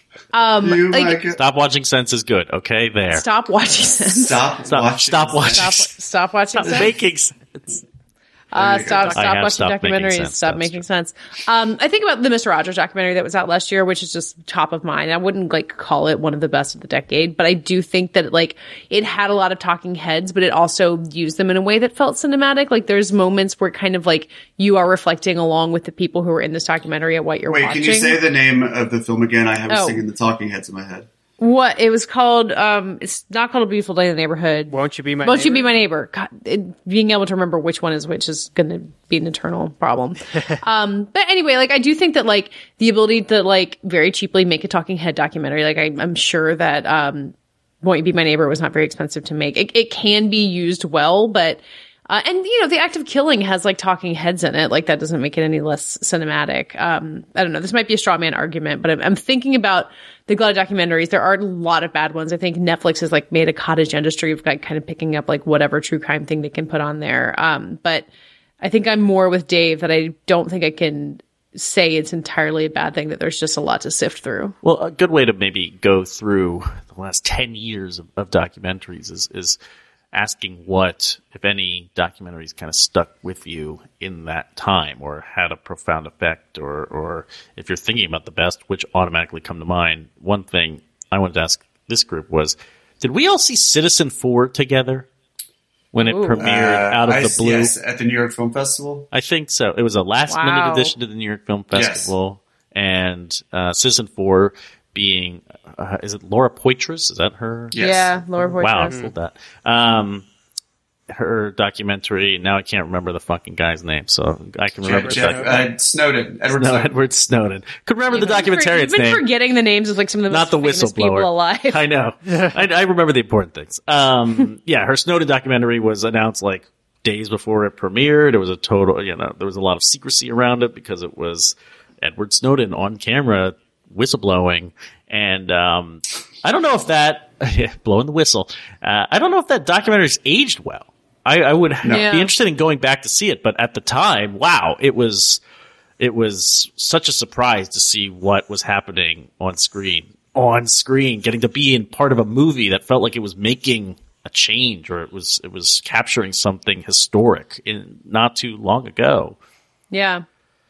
Speaker 3: Stop Watching Sense is good, okay? There.
Speaker 2: Stop Watching Sense.
Speaker 3: Stop Watching Sense. Making sense.
Speaker 2: Stop watching documentaries. Stop making sense. I think about the Mr. Rogers documentary that was out last year, which is just top of mind. I wouldn't like call it one of the best of the decade, but I do think that like it had a lot of talking heads, but it also used them in a way that felt cinematic. Like there's moments where kind of like you are reflecting along with the people who are in this documentary at what you're watching.
Speaker 4: Wait, can you say the name of the film again? I have singing the talking heads in my head.
Speaker 2: What it was called? It's not called A Beautiful Day in the Neighborhood.
Speaker 1: Won't You Be My
Speaker 2: Neighbor? God, being able to remember which one is which is going to be an eternal problem. But anyway, like I do think that like the ability to like very cheaply make a talking head documentary, like I'm sure that Won't You Be My Neighbor was not very expensive to make. It can be used well, but. And the act of killing has like talking heads in it. Like that doesn't make it any less cinematic. I don't know. This might be a straw man argument, but I'm thinking about the glut of documentaries. There are a lot of bad ones. I think Netflix has like made a cottage industry of like kind of picking up like whatever true crime thing they can put on there. But I think I'm more with Dave that I don't think I can say it's entirely a bad thing, that there's just a lot to sift through.
Speaker 3: Well, a good way to maybe go through the last 10 years of documentaries is asking what, if any, documentaries kind of stuck with you in that time or had a profound effect, or if you're thinking about the best, which automatically come to mind. One thing I wanted to ask this group was, did we all see Citizen4 together when it premiered out of the blue?
Speaker 4: Yes, at the New York Film Festival.
Speaker 3: I think so. It was a last-minute addition to the New York Film Festival, and Citizen4 being, is it Laura Poitras? Is that her?
Speaker 2: Yes. Yeah, Laura Poitras.
Speaker 3: Wow, I fooled that. her documentary. Now I can't remember the fucking guy's name, so I can remember
Speaker 4: Snowden.
Speaker 3: Edward Snowden. Could remember the documentarian's
Speaker 2: name.
Speaker 3: You've
Speaker 2: been forgetting the names of like some of the
Speaker 3: most famous people
Speaker 2: alive.
Speaker 3: I know. I remember the important things. Her Snowden documentary was announced like days before it premiered. It was a total, there was a lot of secrecy around it because it was Edward Snowden on camera whistleblowing, and I don't know if that blowing the whistle. I don't know if that documentary's aged well. I would be interested in going back to see it, but at the time, wow, it was such a surprise to see what was happening on screen, getting to be in part of a movie that felt like it was making a change, or it was capturing something historic in not too long ago.
Speaker 2: Yeah.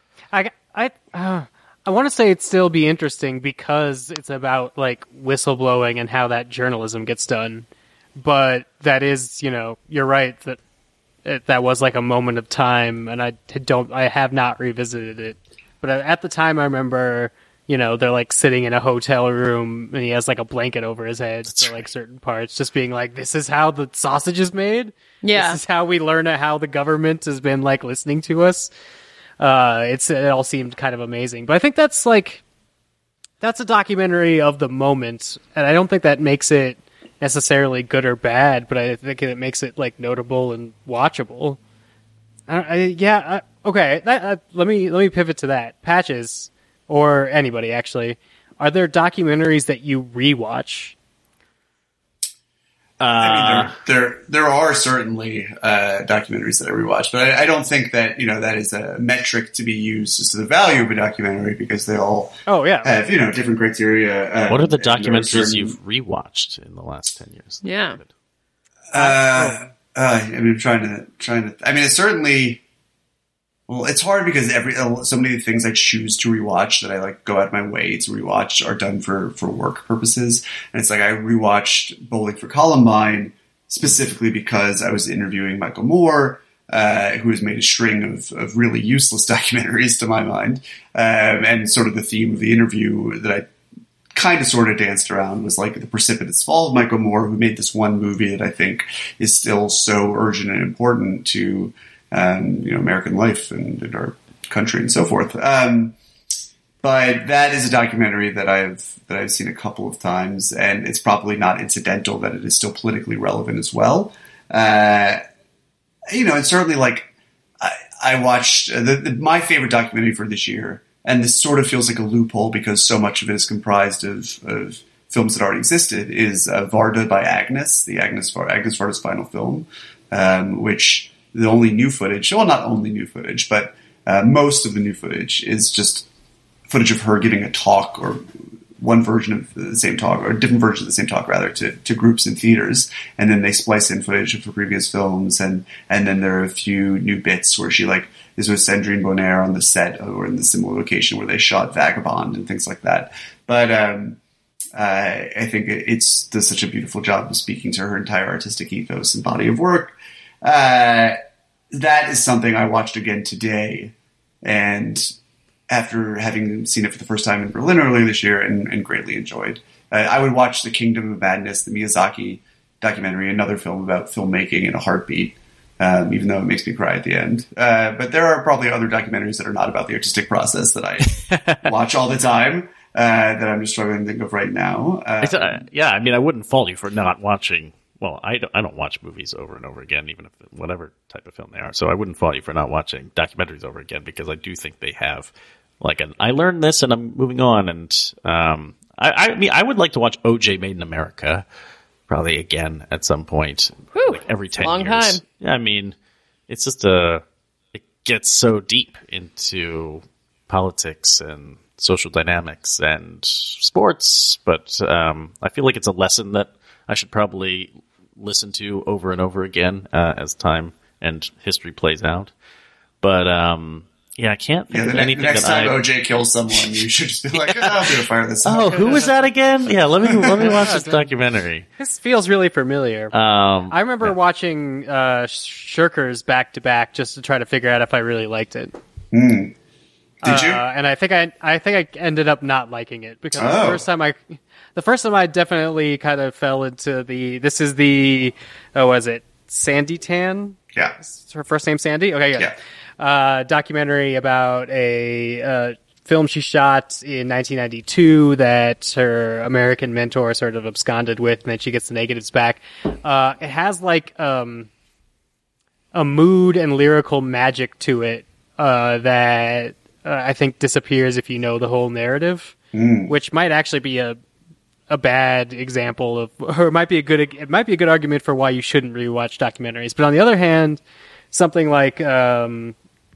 Speaker 1: I want to say it'd still be interesting because it's about like whistleblowing and how that journalism gets done. But that is, you're right that was like a moment of time, and I have not revisited it. But at the time, I remember, they're like sitting in a hotel room and he has like a blanket over his head for like certain parts, just being like, this is how the sausage is made.
Speaker 2: Yeah.
Speaker 1: This is how we learn how the government has been like listening to us. It all seemed kind of amazing, but I think that's a documentary of the moment, and I don't think that makes it necessarily good or bad, but I think it makes it like notable and watchable. Okay. Let me pivot to that. Patches, or anybody actually, are there documentaries that you rewatch?
Speaker 4: There are certainly documentaries that I rewatch, but I don't think that that is a metric to be used as to the value of a documentary, because they all have different criteria.
Speaker 3: What are the documentaries you've rewatched in the last 10 years?
Speaker 2: Yeah.
Speaker 4: I'm trying to. I mean, it's certainly. Well, it's hard because so many of the things I choose to rewatch that I like go out of my way to rewatch are done for work purposes. And it's like I rewatched Bowling for Columbine specifically because I was interviewing Michael Moore, who has made a string of really useless documentaries to my mind. And sort of the theme of the interview that I kind of sort of danced around was like the precipitous fall of Michael Moore, who made this one movie that I think is still so urgent and important to American life and our country and so forth. But that is a documentary that I've seen a couple of times, and it's probably not incidental that it is still politically relevant as well. And certainly like I watched my favorite documentary for this year, and this sort of feels like a loophole because so much of it is comprised of films that already existed, is Varda by Agnes, the Agnes Varda's final film, which the only new footage, well, not only new footage, but most of the new footage is just footage of her giving a talk, or one version of the same talk, or a different version of the same talk, rather, to groups in theaters. And then they splice in footage of her previous films, and then there are a few new bits where she is with Sandrine Bonnaire on the set, or in the similar location where they shot Vagabond and things like that. But I think it does such a beautiful job of speaking to her entire artistic ethos and body of work. That is something I watched again today, and after having seen it for the first time in Berlin earlier this year, and greatly enjoyed. I would watch The Kingdom of Madness, the Miyazaki documentary, another film about filmmaking in a heartbeat, even though it makes me cry at the end. But there are probably other documentaries that are not about the artistic process that I watch all the time, that I'm just struggling to think of right now.
Speaker 3: I mean, I wouldn't fault you for not watching. Well, I don't watch movies over and over again, even if whatever type of film they are. So I wouldn't fault you for not watching documentaries over again, because I do think they have I learned this and I'm moving on. And I mean, I would like to watch O.J. Made in America probably again at some point, every 10
Speaker 2: long
Speaker 3: years.
Speaker 2: Time.
Speaker 3: Yeah, I mean, it's just it gets so deep into politics and social dynamics and sports, but I feel like it's a lesson that I should probably listen to over and over again as time and history plays out. But I can't think of anything.
Speaker 4: Next time OJ kills someone, you should just be like, I'm going to fire this up.
Speaker 3: Oh, who was that again? Yeah, let me watch this documentary.
Speaker 1: This feels really familiar. I remember watching Shirkers back to back just to try to figure out if I really liked it.
Speaker 4: Did you?
Speaker 1: And I think I ended up not liking it, because the first time I definitely kind of fell into Sandy Tan.
Speaker 4: Yeah.
Speaker 1: Is her first name Sandy? Okay, good. Yeah. Documentary about a film she shot in 1992 that her American mentor sort of absconded with, and then she gets the negatives back. It has like a mood and lyrical magic to it that I think disappears if you know the whole narrative, which might actually be a bad example of, or it might be a good argument for why you shouldn't rewatch documentaries. But on the other hand, something like the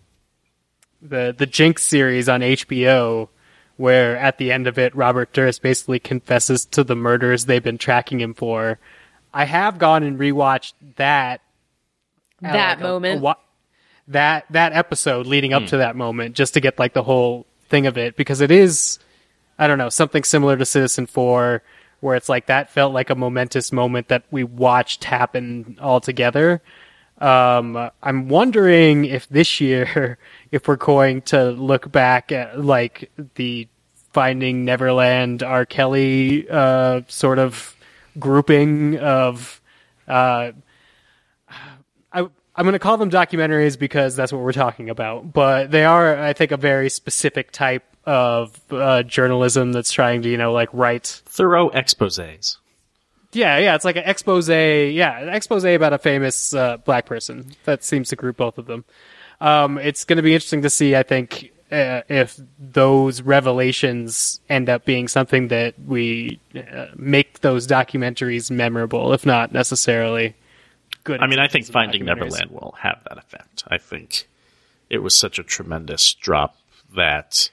Speaker 1: Jinx series on HBO, where at the end of it, Robert Durst basically confesses to the murders they've been tracking him for. I have gone and rewatched that
Speaker 2: moment,
Speaker 1: that episode leading up to that moment, just to get like the whole thing of it, because it is, I don't know, something similar to Citizenfour, where it's like that felt like a momentous moment that we watched happen all together. I'm wondering if this year, if we're going to look back at like the Finding Neverland R. Kelly sort of grouping of I'm going to call them documentaries because that's what we're talking about, but they are, I think, a very specific type of journalism that's trying to, like write
Speaker 3: thorough exposés.
Speaker 1: Yeah, it's like an expose. Yeah, an expose about a famous black person. That seems to group both of them. It's going to be interesting to see, I think, if those revelations end up being something that we make those documentaries memorable, if not necessarily good.
Speaker 3: I mean, I think Finding Neverland will have that effect. I think it was such a tremendous drop that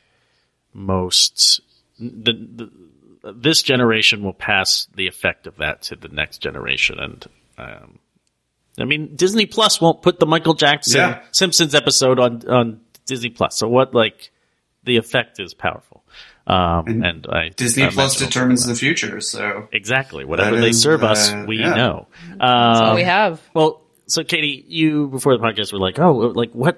Speaker 3: this generation will pass the effect of that to the next generation. And, I mean, Disney Plus won't put the Michael Jackson Simpsons episode on Disney Plus. So the effect is powerful.
Speaker 4: Disney Plus determines the future. So
Speaker 3: exactly. Whatever they serve us, we know.
Speaker 2: That's all we have.
Speaker 3: Well, so Katie, you before the podcast were like, what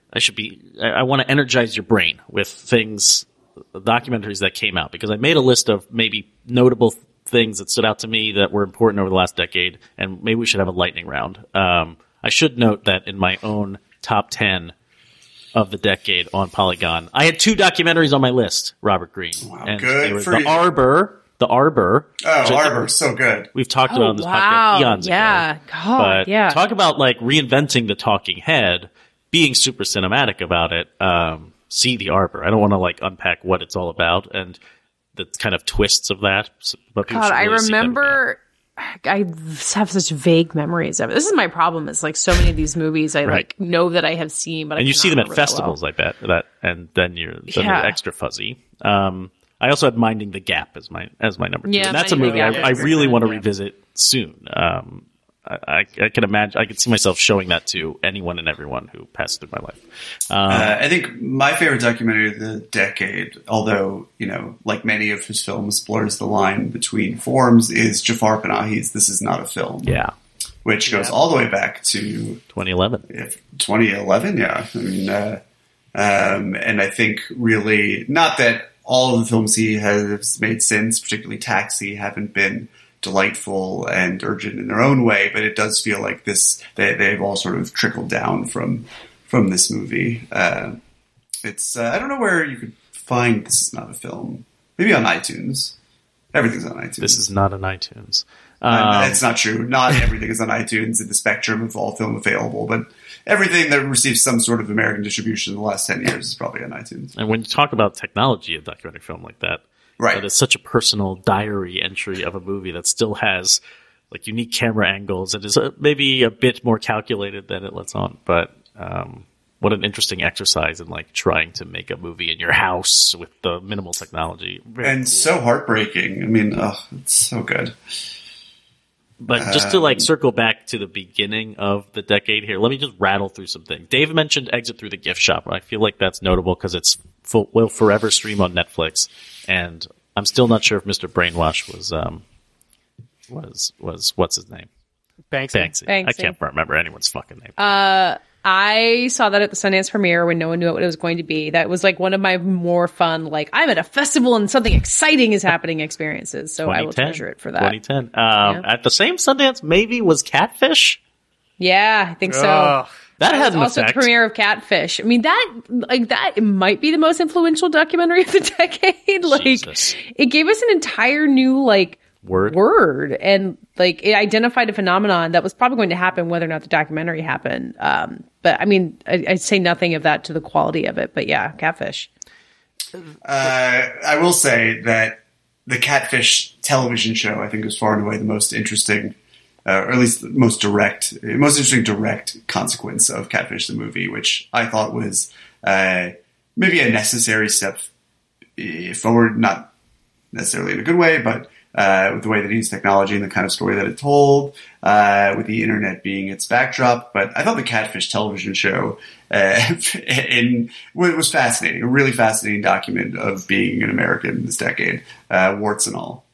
Speaker 3: I want to energize your brain with things, documentaries that came out, because I made a list of maybe notable things that stood out to me that were important over the last decade, and maybe we should have a lightning round. I should note that in my own top 10 of the decade on Polygon, I had 2 documentaries on my list, Robert Green.
Speaker 4: Wow,
Speaker 3: and
Speaker 4: good
Speaker 3: they were
Speaker 4: for
Speaker 3: The
Speaker 4: you.
Speaker 3: Arbor.
Speaker 4: Oh, Arbor, so good.
Speaker 3: We've talked about on this podcast eons ago.
Speaker 2: God,
Speaker 3: but talk about like reinventing the talking head, being super cinematic about it. See The Arbor. I don't want to like unpack what it's all about and the kind of twists of that. But
Speaker 2: God, I remember. I have such vague memories of it. This is my problem. It's like so many of these movies I like know that I have seen, but
Speaker 3: and
Speaker 2: I
Speaker 3: you see them at festivals.
Speaker 2: Well.
Speaker 3: I bet that, and then you're extra fuzzy. I also had Minding the Gap as my number 2.
Speaker 2: Yeah,
Speaker 3: and that's a movie I really want to revisit soon. I can imagine. I could see myself showing that to anyone and everyone who passed through my life.
Speaker 4: I think my favorite documentary of the decade, although, like many of his films, blurs the line between forms, is Jafar Panahi's This Is Not a Film.
Speaker 3: Yeah.
Speaker 4: Which goes all the way back to
Speaker 3: 2011.
Speaker 4: 2011, yeah. I mean, and I think really, not that all of the films he has made since, particularly Taxi, haven't been delightful and urgent in their own way, but it does feel like they've all sort of trickled down from this movie. It's I don't know where you could find This Is Not a Film. Maybe on iTunes. Everything's on iTunes.
Speaker 3: This is not on iTunes.
Speaker 4: It's not true. Not everything is on iTunes in the spectrum of all film available, but everything that receives some sort of American distribution in the last 10 years is probably on iTunes.
Speaker 3: And when you talk about technology of documentary film like that,
Speaker 4: right,
Speaker 3: that is such a personal diary entry of a movie that still has like unique camera angles and is maybe a bit more calculated than it lets on. But what an interesting exercise in like trying to make a movie in your house with the minimal technology.
Speaker 4: Very cool. So heartbreaking. I mean, it's so good.
Speaker 3: But just to like circle back to the beginning of the decade here, let me just rattle through some things. Dave mentioned Exit Through the Gift Shop. I feel like that's notable because will forever stream on Netflix. And I'm still not sure if Mr. Brainwash was what's his name?
Speaker 1: Banksy.
Speaker 3: I can't remember anyone's fucking name.
Speaker 2: I saw that at the Sundance premiere when no one knew what it was going to be. That was like one of my more fun, like I'm at a festival and something exciting is happening experiences. So I will treasure it for that.
Speaker 3: 2010. At the same Sundance, maybe was Catfish.
Speaker 2: Yeah, I think so.
Speaker 1: Ugh.
Speaker 3: That had an
Speaker 2: Also, the
Speaker 3: effect.
Speaker 2: premiere of Catfish. I mean, that might be the most influential documentary of the decade.
Speaker 3: Jesus.
Speaker 2: It gave us an entire new word, and it identified a phenomenon that was probably going to happen whether or not the documentary happened. But I mean, I say nothing of that to the quality of it. But yeah, Catfish.
Speaker 4: I will say that the Catfish television show, I think, is far and away the most interesting. Or at least the most interesting direct consequence of Catfish the movie, which I thought was maybe a necessary step forward, not necessarily in a good way, but with the way that it used technology and the kind of story that it told, with the internet being its backdrop. But I thought the Catfish television show was fascinating, a really fascinating document of being an American this decade, warts and all.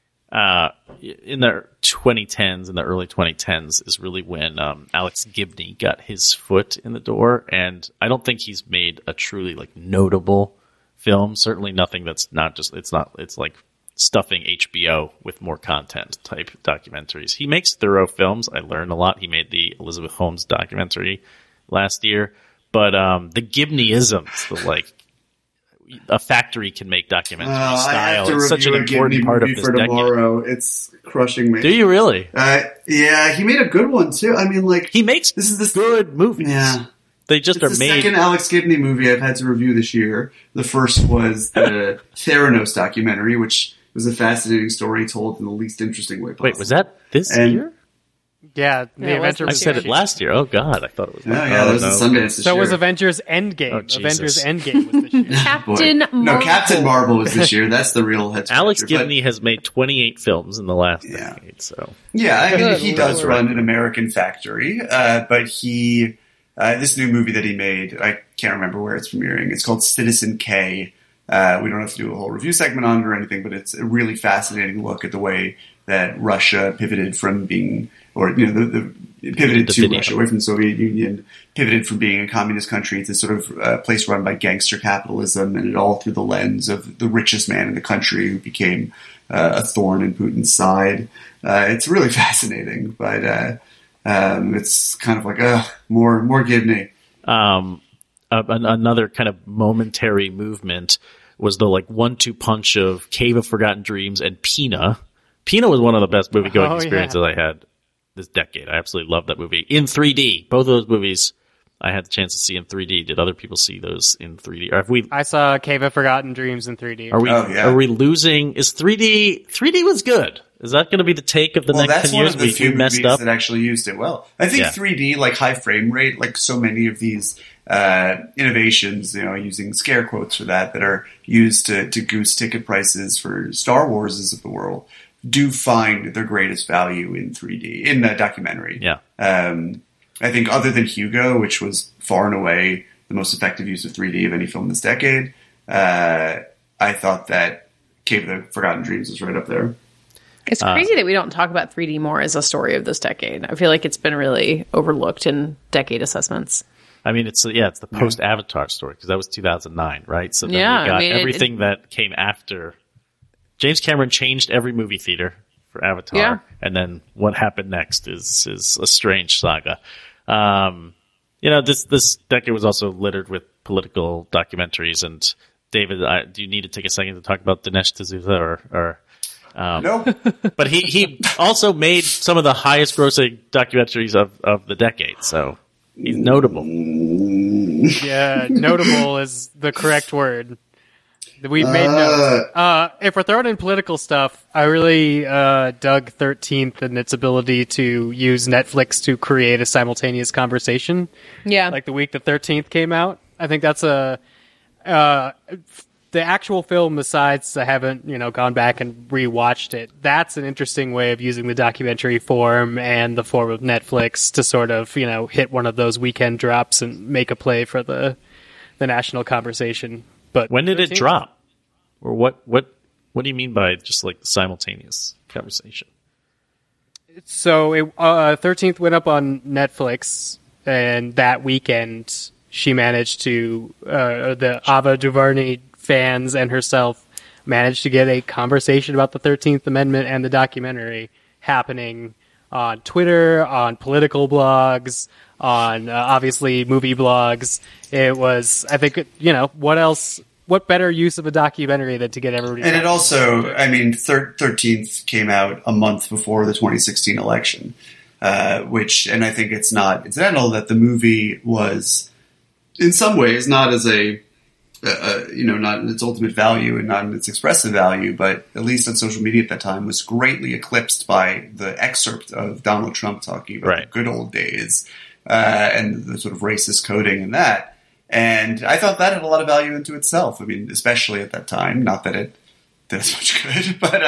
Speaker 3: In the 2010s, in the early 2010s, is really when Alex Gibney got his foot in the door, and I don't think he's made a truly notable film. Certainly nothing that's not just it's like stuffing HBO with more content type documentaries. He makes thorough films. I learned a lot. He made the Elizabeth Holmes documentary last year, but the Gibneyisms, a factory can make documentary style. It's such an important part of this
Speaker 4: tomorrow.
Speaker 3: decade.
Speaker 4: It's crushing me.
Speaker 3: Do you really?
Speaker 4: Yeah, he made a good one too. I mean,
Speaker 3: he makes good movies.
Speaker 4: Yeah,
Speaker 3: they just
Speaker 4: it's
Speaker 3: are made.
Speaker 4: The second Alex Gibney movie I've had to review this year. The first was the Theranos documentary, which was a fascinating story told in the least interesting way possible.
Speaker 3: Wait, was that this year?
Speaker 1: Yeah, the Avengers.
Speaker 3: I said it last year. Oh God, I thought it was.
Speaker 4: That was the Sundance this year.
Speaker 1: So was Avengers Endgame.
Speaker 3: Oh,
Speaker 1: Avengers Endgame was this year.
Speaker 2: Captain Marvel.
Speaker 4: No, Captain Marvel was this year. That's the real head.
Speaker 3: Alex Gibney has made 28 films in the last decade. So
Speaker 4: I mean, he does run an American factory, but he this new movie that he made, I can't remember where it's premiering. It's called Citizen K. We don't have to do a whole review segment on it or anything, but it's a really fascinating look at the way that Russia pivoted from being, pivoted to Russia, away from the Soviet Union, pivoted from being a communist country to sort of a place run by gangster capitalism, and it all through the lens of the richest man in the country who became a thorn in Putin's side. It's really fascinating, but it's kind of like more Gibney.
Speaker 3: Another kind of momentary movement was the 1-2 punch of Cave of Forgotten Dreams and Pina. Pina was one of the best movie-going experiences I had this decade. I absolutely loved that movie in 3D. Both of those movies I had the chance to see in 3D. Did other people see those in 3D? Or have we?
Speaker 1: I saw Cave of Forgotten Dreams in 3D.
Speaker 3: Are we losing? Is 3D? 3D was good. Is that going to be the take of the next 10 years?
Speaker 4: That's one of the few movies that actually used it well. I think 3D, high frame rate, so many of these innovations, using scare quotes for that are used to goose ticket prices for Star Warses of the world, do find their greatest value in 3D, in the documentary.
Speaker 3: Yeah.
Speaker 4: I think other than Hugo, which was far and away the most effective use of 3D of any film this decade, I thought that Cave of the Forgotten Dreams was right up there.
Speaker 2: It's crazy that we don't talk about 3D more as a story of this decade. I feel like it's been really overlooked in decade assessments.
Speaker 3: I mean, it's the post-Avatar story, because that was 2009, right? So then we got everything that came after. James Cameron changed every movie theater for Avatar, and then what happened next is a strange saga. This decade was also littered with political documentaries. And David, do you need to take a second to talk about Dinesh D'Souza or
Speaker 4: no?
Speaker 3: But he also made some of the highest grossing documentaries of the decade, so he's notable.
Speaker 1: Yeah, notable is the correct word. We made notes. If we're throwing in political stuff, I really dug 13th and its ability to use Netflix to create a simultaneous conversation.
Speaker 2: Yeah.
Speaker 1: Like the week the 13th came out. I think that's the actual film, besides I haven't, gone back and rewatched it, that's an interesting way of using the documentary form and the form of Netflix to sort of, hit one of those weekend drops and make a play for the national conversation. But
Speaker 3: when did it drop? Or what do you mean by just the simultaneous conversation?
Speaker 1: So 13th went up on Netflix, and that weekend she managed to, the Ava DuVernay fans and herself managed to get a conversation about the 13th Amendment and the documentary happening on Twitter, on political blogs, on obviously movie blogs. It was, I think, what better use of a documentary than to get everybody.
Speaker 4: And it also, 13th came out a month before the 2016 election, and I think it's not incidental that the movie was, in some ways, not as not in its ultimate value and not in its expressive value, but at least on social media at that time was greatly eclipsed by the excerpt of Donald Trump talking about the good old days and the sort of racist coding in that. And I thought that had a lot of value into itself. I mean, especially at that time. Not that it did as much good, but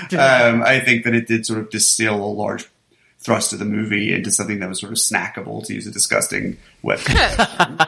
Speaker 4: I think that it did sort of distill a large thrust of the movie into something that was sort of snackable, to use a disgusting web term.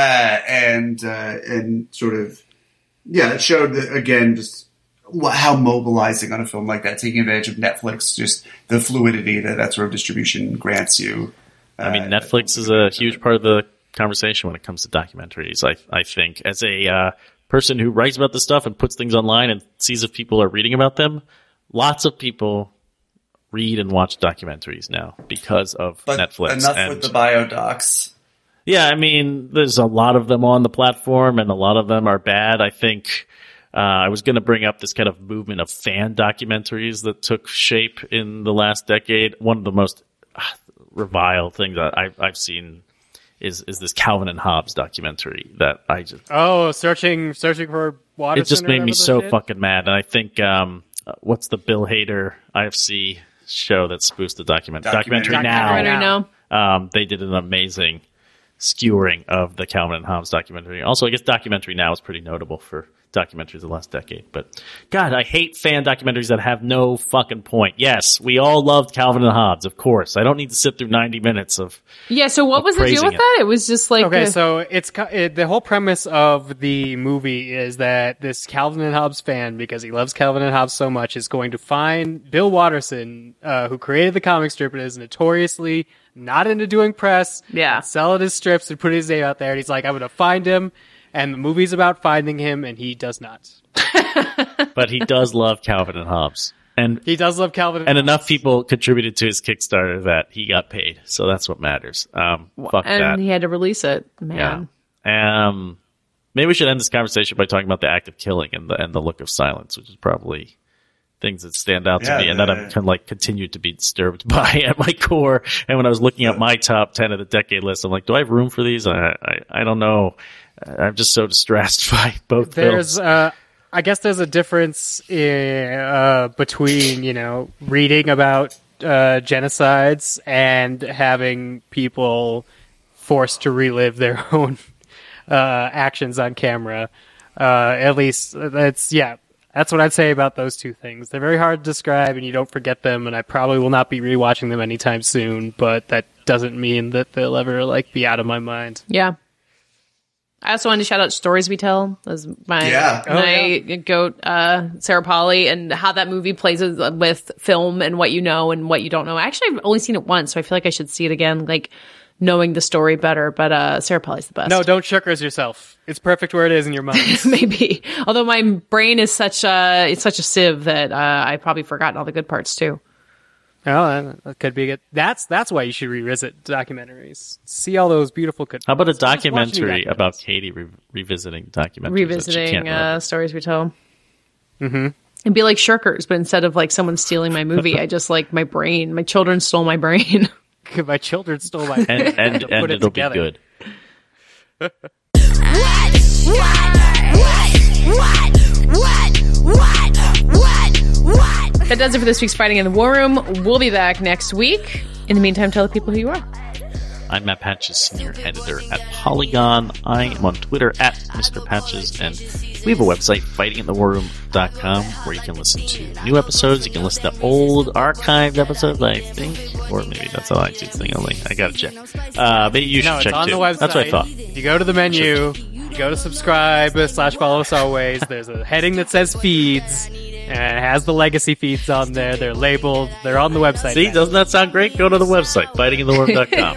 Speaker 4: And sort of, it showed again just how mobilizing on a film like that, taking advantage of Netflix, just the fluidity that sort of distribution grants you.
Speaker 3: Netflix is a huge part of the conversation when it comes to documentaries. I think as a person who writes about this stuff and puts things online and sees if people are reading about them, lots of people read and watch documentaries now because of Netflix.
Speaker 4: Enough with the biodocs.
Speaker 3: Yeah, there's a lot of them on the platform, and a lot of them are bad. I think I was going to bring up this kind of movement of fan documentaries that took shape in the last decade. One of the most reviled things that I've seen is this Calvin and Hobbes documentary that I just...
Speaker 1: Oh, searching for Watterson.
Speaker 3: It just made me so fucking mad. And I think, what's the Bill Hader IFC show that spoofs the Documentary Now. They did an amazing skewering of the Calvin and Hobbes documentary. Also, I guess Documentary Now is pretty notable for documentaries of the last decade. But God, I hate fan documentaries that have no fucking point. Yes, we all loved Calvin and Hobbes, of course. I don't need to sit through 90 minutes of
Speaker 2: so what was the deal with that? It was just like...
Speaker 1: Okay, so the whole premise of the movie is that this Calvin and Hobbes fan, because he loves Calvin and Hobbes so much, is going to find Bill Watterson, who created the comic strip and is notoriously not into doing press, selling his strips and putting his name out there. And he's like, I'm going to find him. And the movie's about finding him, and he does not.
Speaker 3: But he does love Calvin and Hobbes. And
Speaker 1: he does love Calvin and Hobbes.
Speaker 3: Enough people contributed to his Kickstarter that he got paid. So that's what matters. Fuck that.
Speaker 2: And he had to release it, man.
Speaker 3: Yeah. Maybe we should end this conversation by talking about the act of killing and the look of silence, which is probably things that stand out to me and that I'm kind of continued to be disturbed by at my core. And when I was looking at my top 10 of the decade list, I'm like, do I have room for these? I don't know. I'm just so distressed by both films.
Speaker 1: I guess there's a difference between, reading about genocides and having people forced to relive their own actions on camera. At least that's what I'd say about those two things. They're very hard to describe and you don't forget them, and I probably will not be rewatching them anytime soon, but that doesn't mean that they'll ever be out of my mind.
Speaker 2: Yeah. I also wanted to shout out Stories We Tell as my goat, Sarah Polley, and how that movie plays with film and what you know and what you don't know. Actually, I've only seen it once, so I feel like I should see it again, knowing the story better. But Sarah Polley's the best.
Speaker 1: No, don't Shookers yourself. It's perfect where it is in your mind.
Speaker 2: Maybe. Although my brain is such a sieve that I've probably forgotten all the good parts too.
Speaker 1: Oh, that could be good. That's why you should revisit documentaries. See all those beautiful.
Speaker 3: How about a documentary about Katie revisiting documentaries?
Speaker 2: Revisiting Stories We Tell. Mm-hmm. It'd be like Shirkers, but instead of someone stealing my movie, I just my brain. My children stole my brain.
Speaker 1: My children stole my brain.
Speaker 3: And it'll be good.
Speaker 9: What?
Speaker 2: That does it for this week's Fighting in the War Room. We'll be back next week. In the meantime, tell the people who you are.
Speaker 3: I'm Matt Patches, Senior Editor at Polygon. I am on Twitter at Mr. Patches, and we have a website, fightinginthewarroom.com, where you can listen to new episodes. You can listen to old archived episodes, I think, or maybe that's an iTunes thing only. I gotta check. But you should check
Speaker 1: on
Speaker 3: too.
Speaker 1: The website.
Speaker 3: That's what I thought.
Speaker 1: If you go to the menu, you go to subscribe / follow us always. There's a heading that says feeds. And it has the legacy feeds on there. They're labeled. They're on the website.
Speaker 3: See, doesn't that sound great? Go to the website, fightinginthewarroom.com.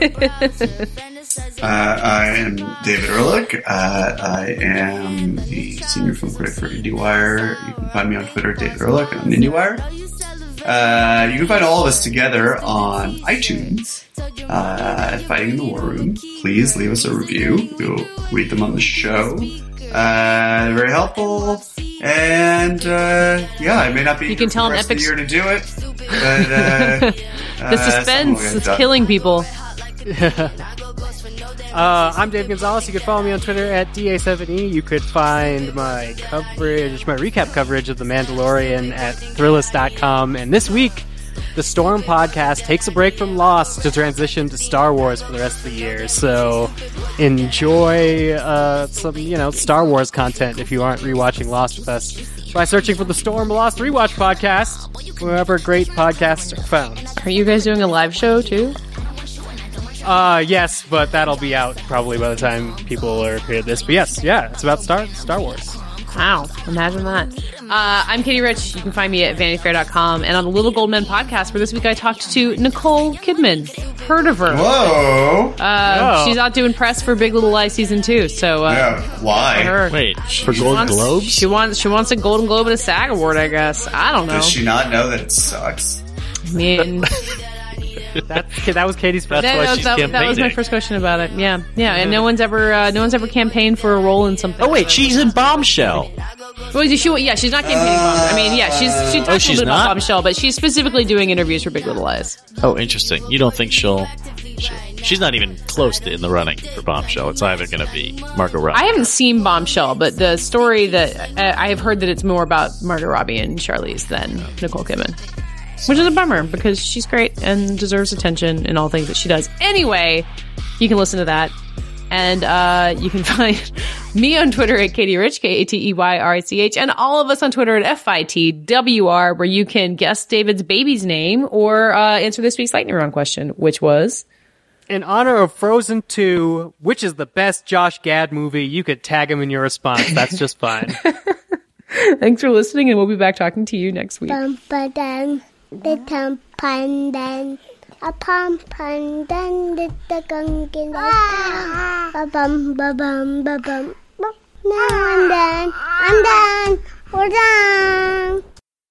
Speaker 4: I am David Ehrlich. I am the senior film critic for IndieWire. You can find me on Twitter, David Ehrlich, and on IndieWire. You can find all of us together on iTunes at Fighting in the War Room. Please leave us a review. We'll read them on the show. Very helpful. And I may not be
Speaker 2: you can tell
Speaker 4: the rest of the year to do it. But,
Speaker 2: the suspense is killing people.
Speaker 1: I'm Dave Gonzalez. You can follow me on Twitter at DA7E. You could find my recap coverage of The Mandalorian at Thrillist.com. And this week, the Storm podcast takes a break from Lost to transition to Star Wars for the rest of the year. So enjoy some, Star Wars content if you aren't rewatching Lost with us by searching for the Storm Lost Rewatch podcast, wherever great podcasts are found.
Speaker 2: Are you guys doing a live show too?
Speaker 1: Yes, but that'll be out probably by the time people are hear this. But yes, it's about Star Wars.
Speaker 2: Wow, imagine that. I'm Katie Rich. You can find me at VanityFair.com and on the Little Gold Men podcast, where this week I talked to Nicole Kidman. Heard of her?
Speaker 4: Whoa!
Speaker 2: She's out doing press for Big Little Lies season 2. So
Speaker 4: why?
Speaker 3: Wait, for Golden Globes?
Speaker 2: She wants a Golden Globe and a SAG award, I guess. I don't know.
Speaker 4: Does she not know that it sucks?
Speaker 2: I mean,
Speaker 1: that was Katie's first.
Speaker 2: That was my first question about it. Yeah. And no one's ever campaigned for a role in something.
Speaker 3: Oh wait, she's in Bombshell.
Speaker 2: Well, she's not campaigning Bombshell. I mean, she talked a little bit about Bombshell, but she's specifically doing interviews for Big Little Lies.
Speaker 3: Oh, interesting. You don't think she's not even close to in the running for Bombshell. It's either going to be Margot Robbie.
Speaker 2: I haven't seen Bombshell, but the story that I have heard that it's more about Margot Robbie and Charlize than Nicole Kidman. Which is a bummer, because she's great and deserves attention in all things that she does. Anyway, you can listen to that. And you can find me on Twitter at Katie Rich, KATEYRICH, and all of us on Twitter at FITWR, where you can guess David's baby's name or answer this week's lightning round question, which was...
Speaker 1: In honor of Frozen 2, which is the best Josh Gad movie? You could tag him in your response. That's just fine.
Speaker 2: Thanks for listening, and we'll be back talking to you next week.
Speaker 9: The pandan, a pandan, the gunkin, ba-bum, ba-bum, ba-bum. Now I'm done. We're done.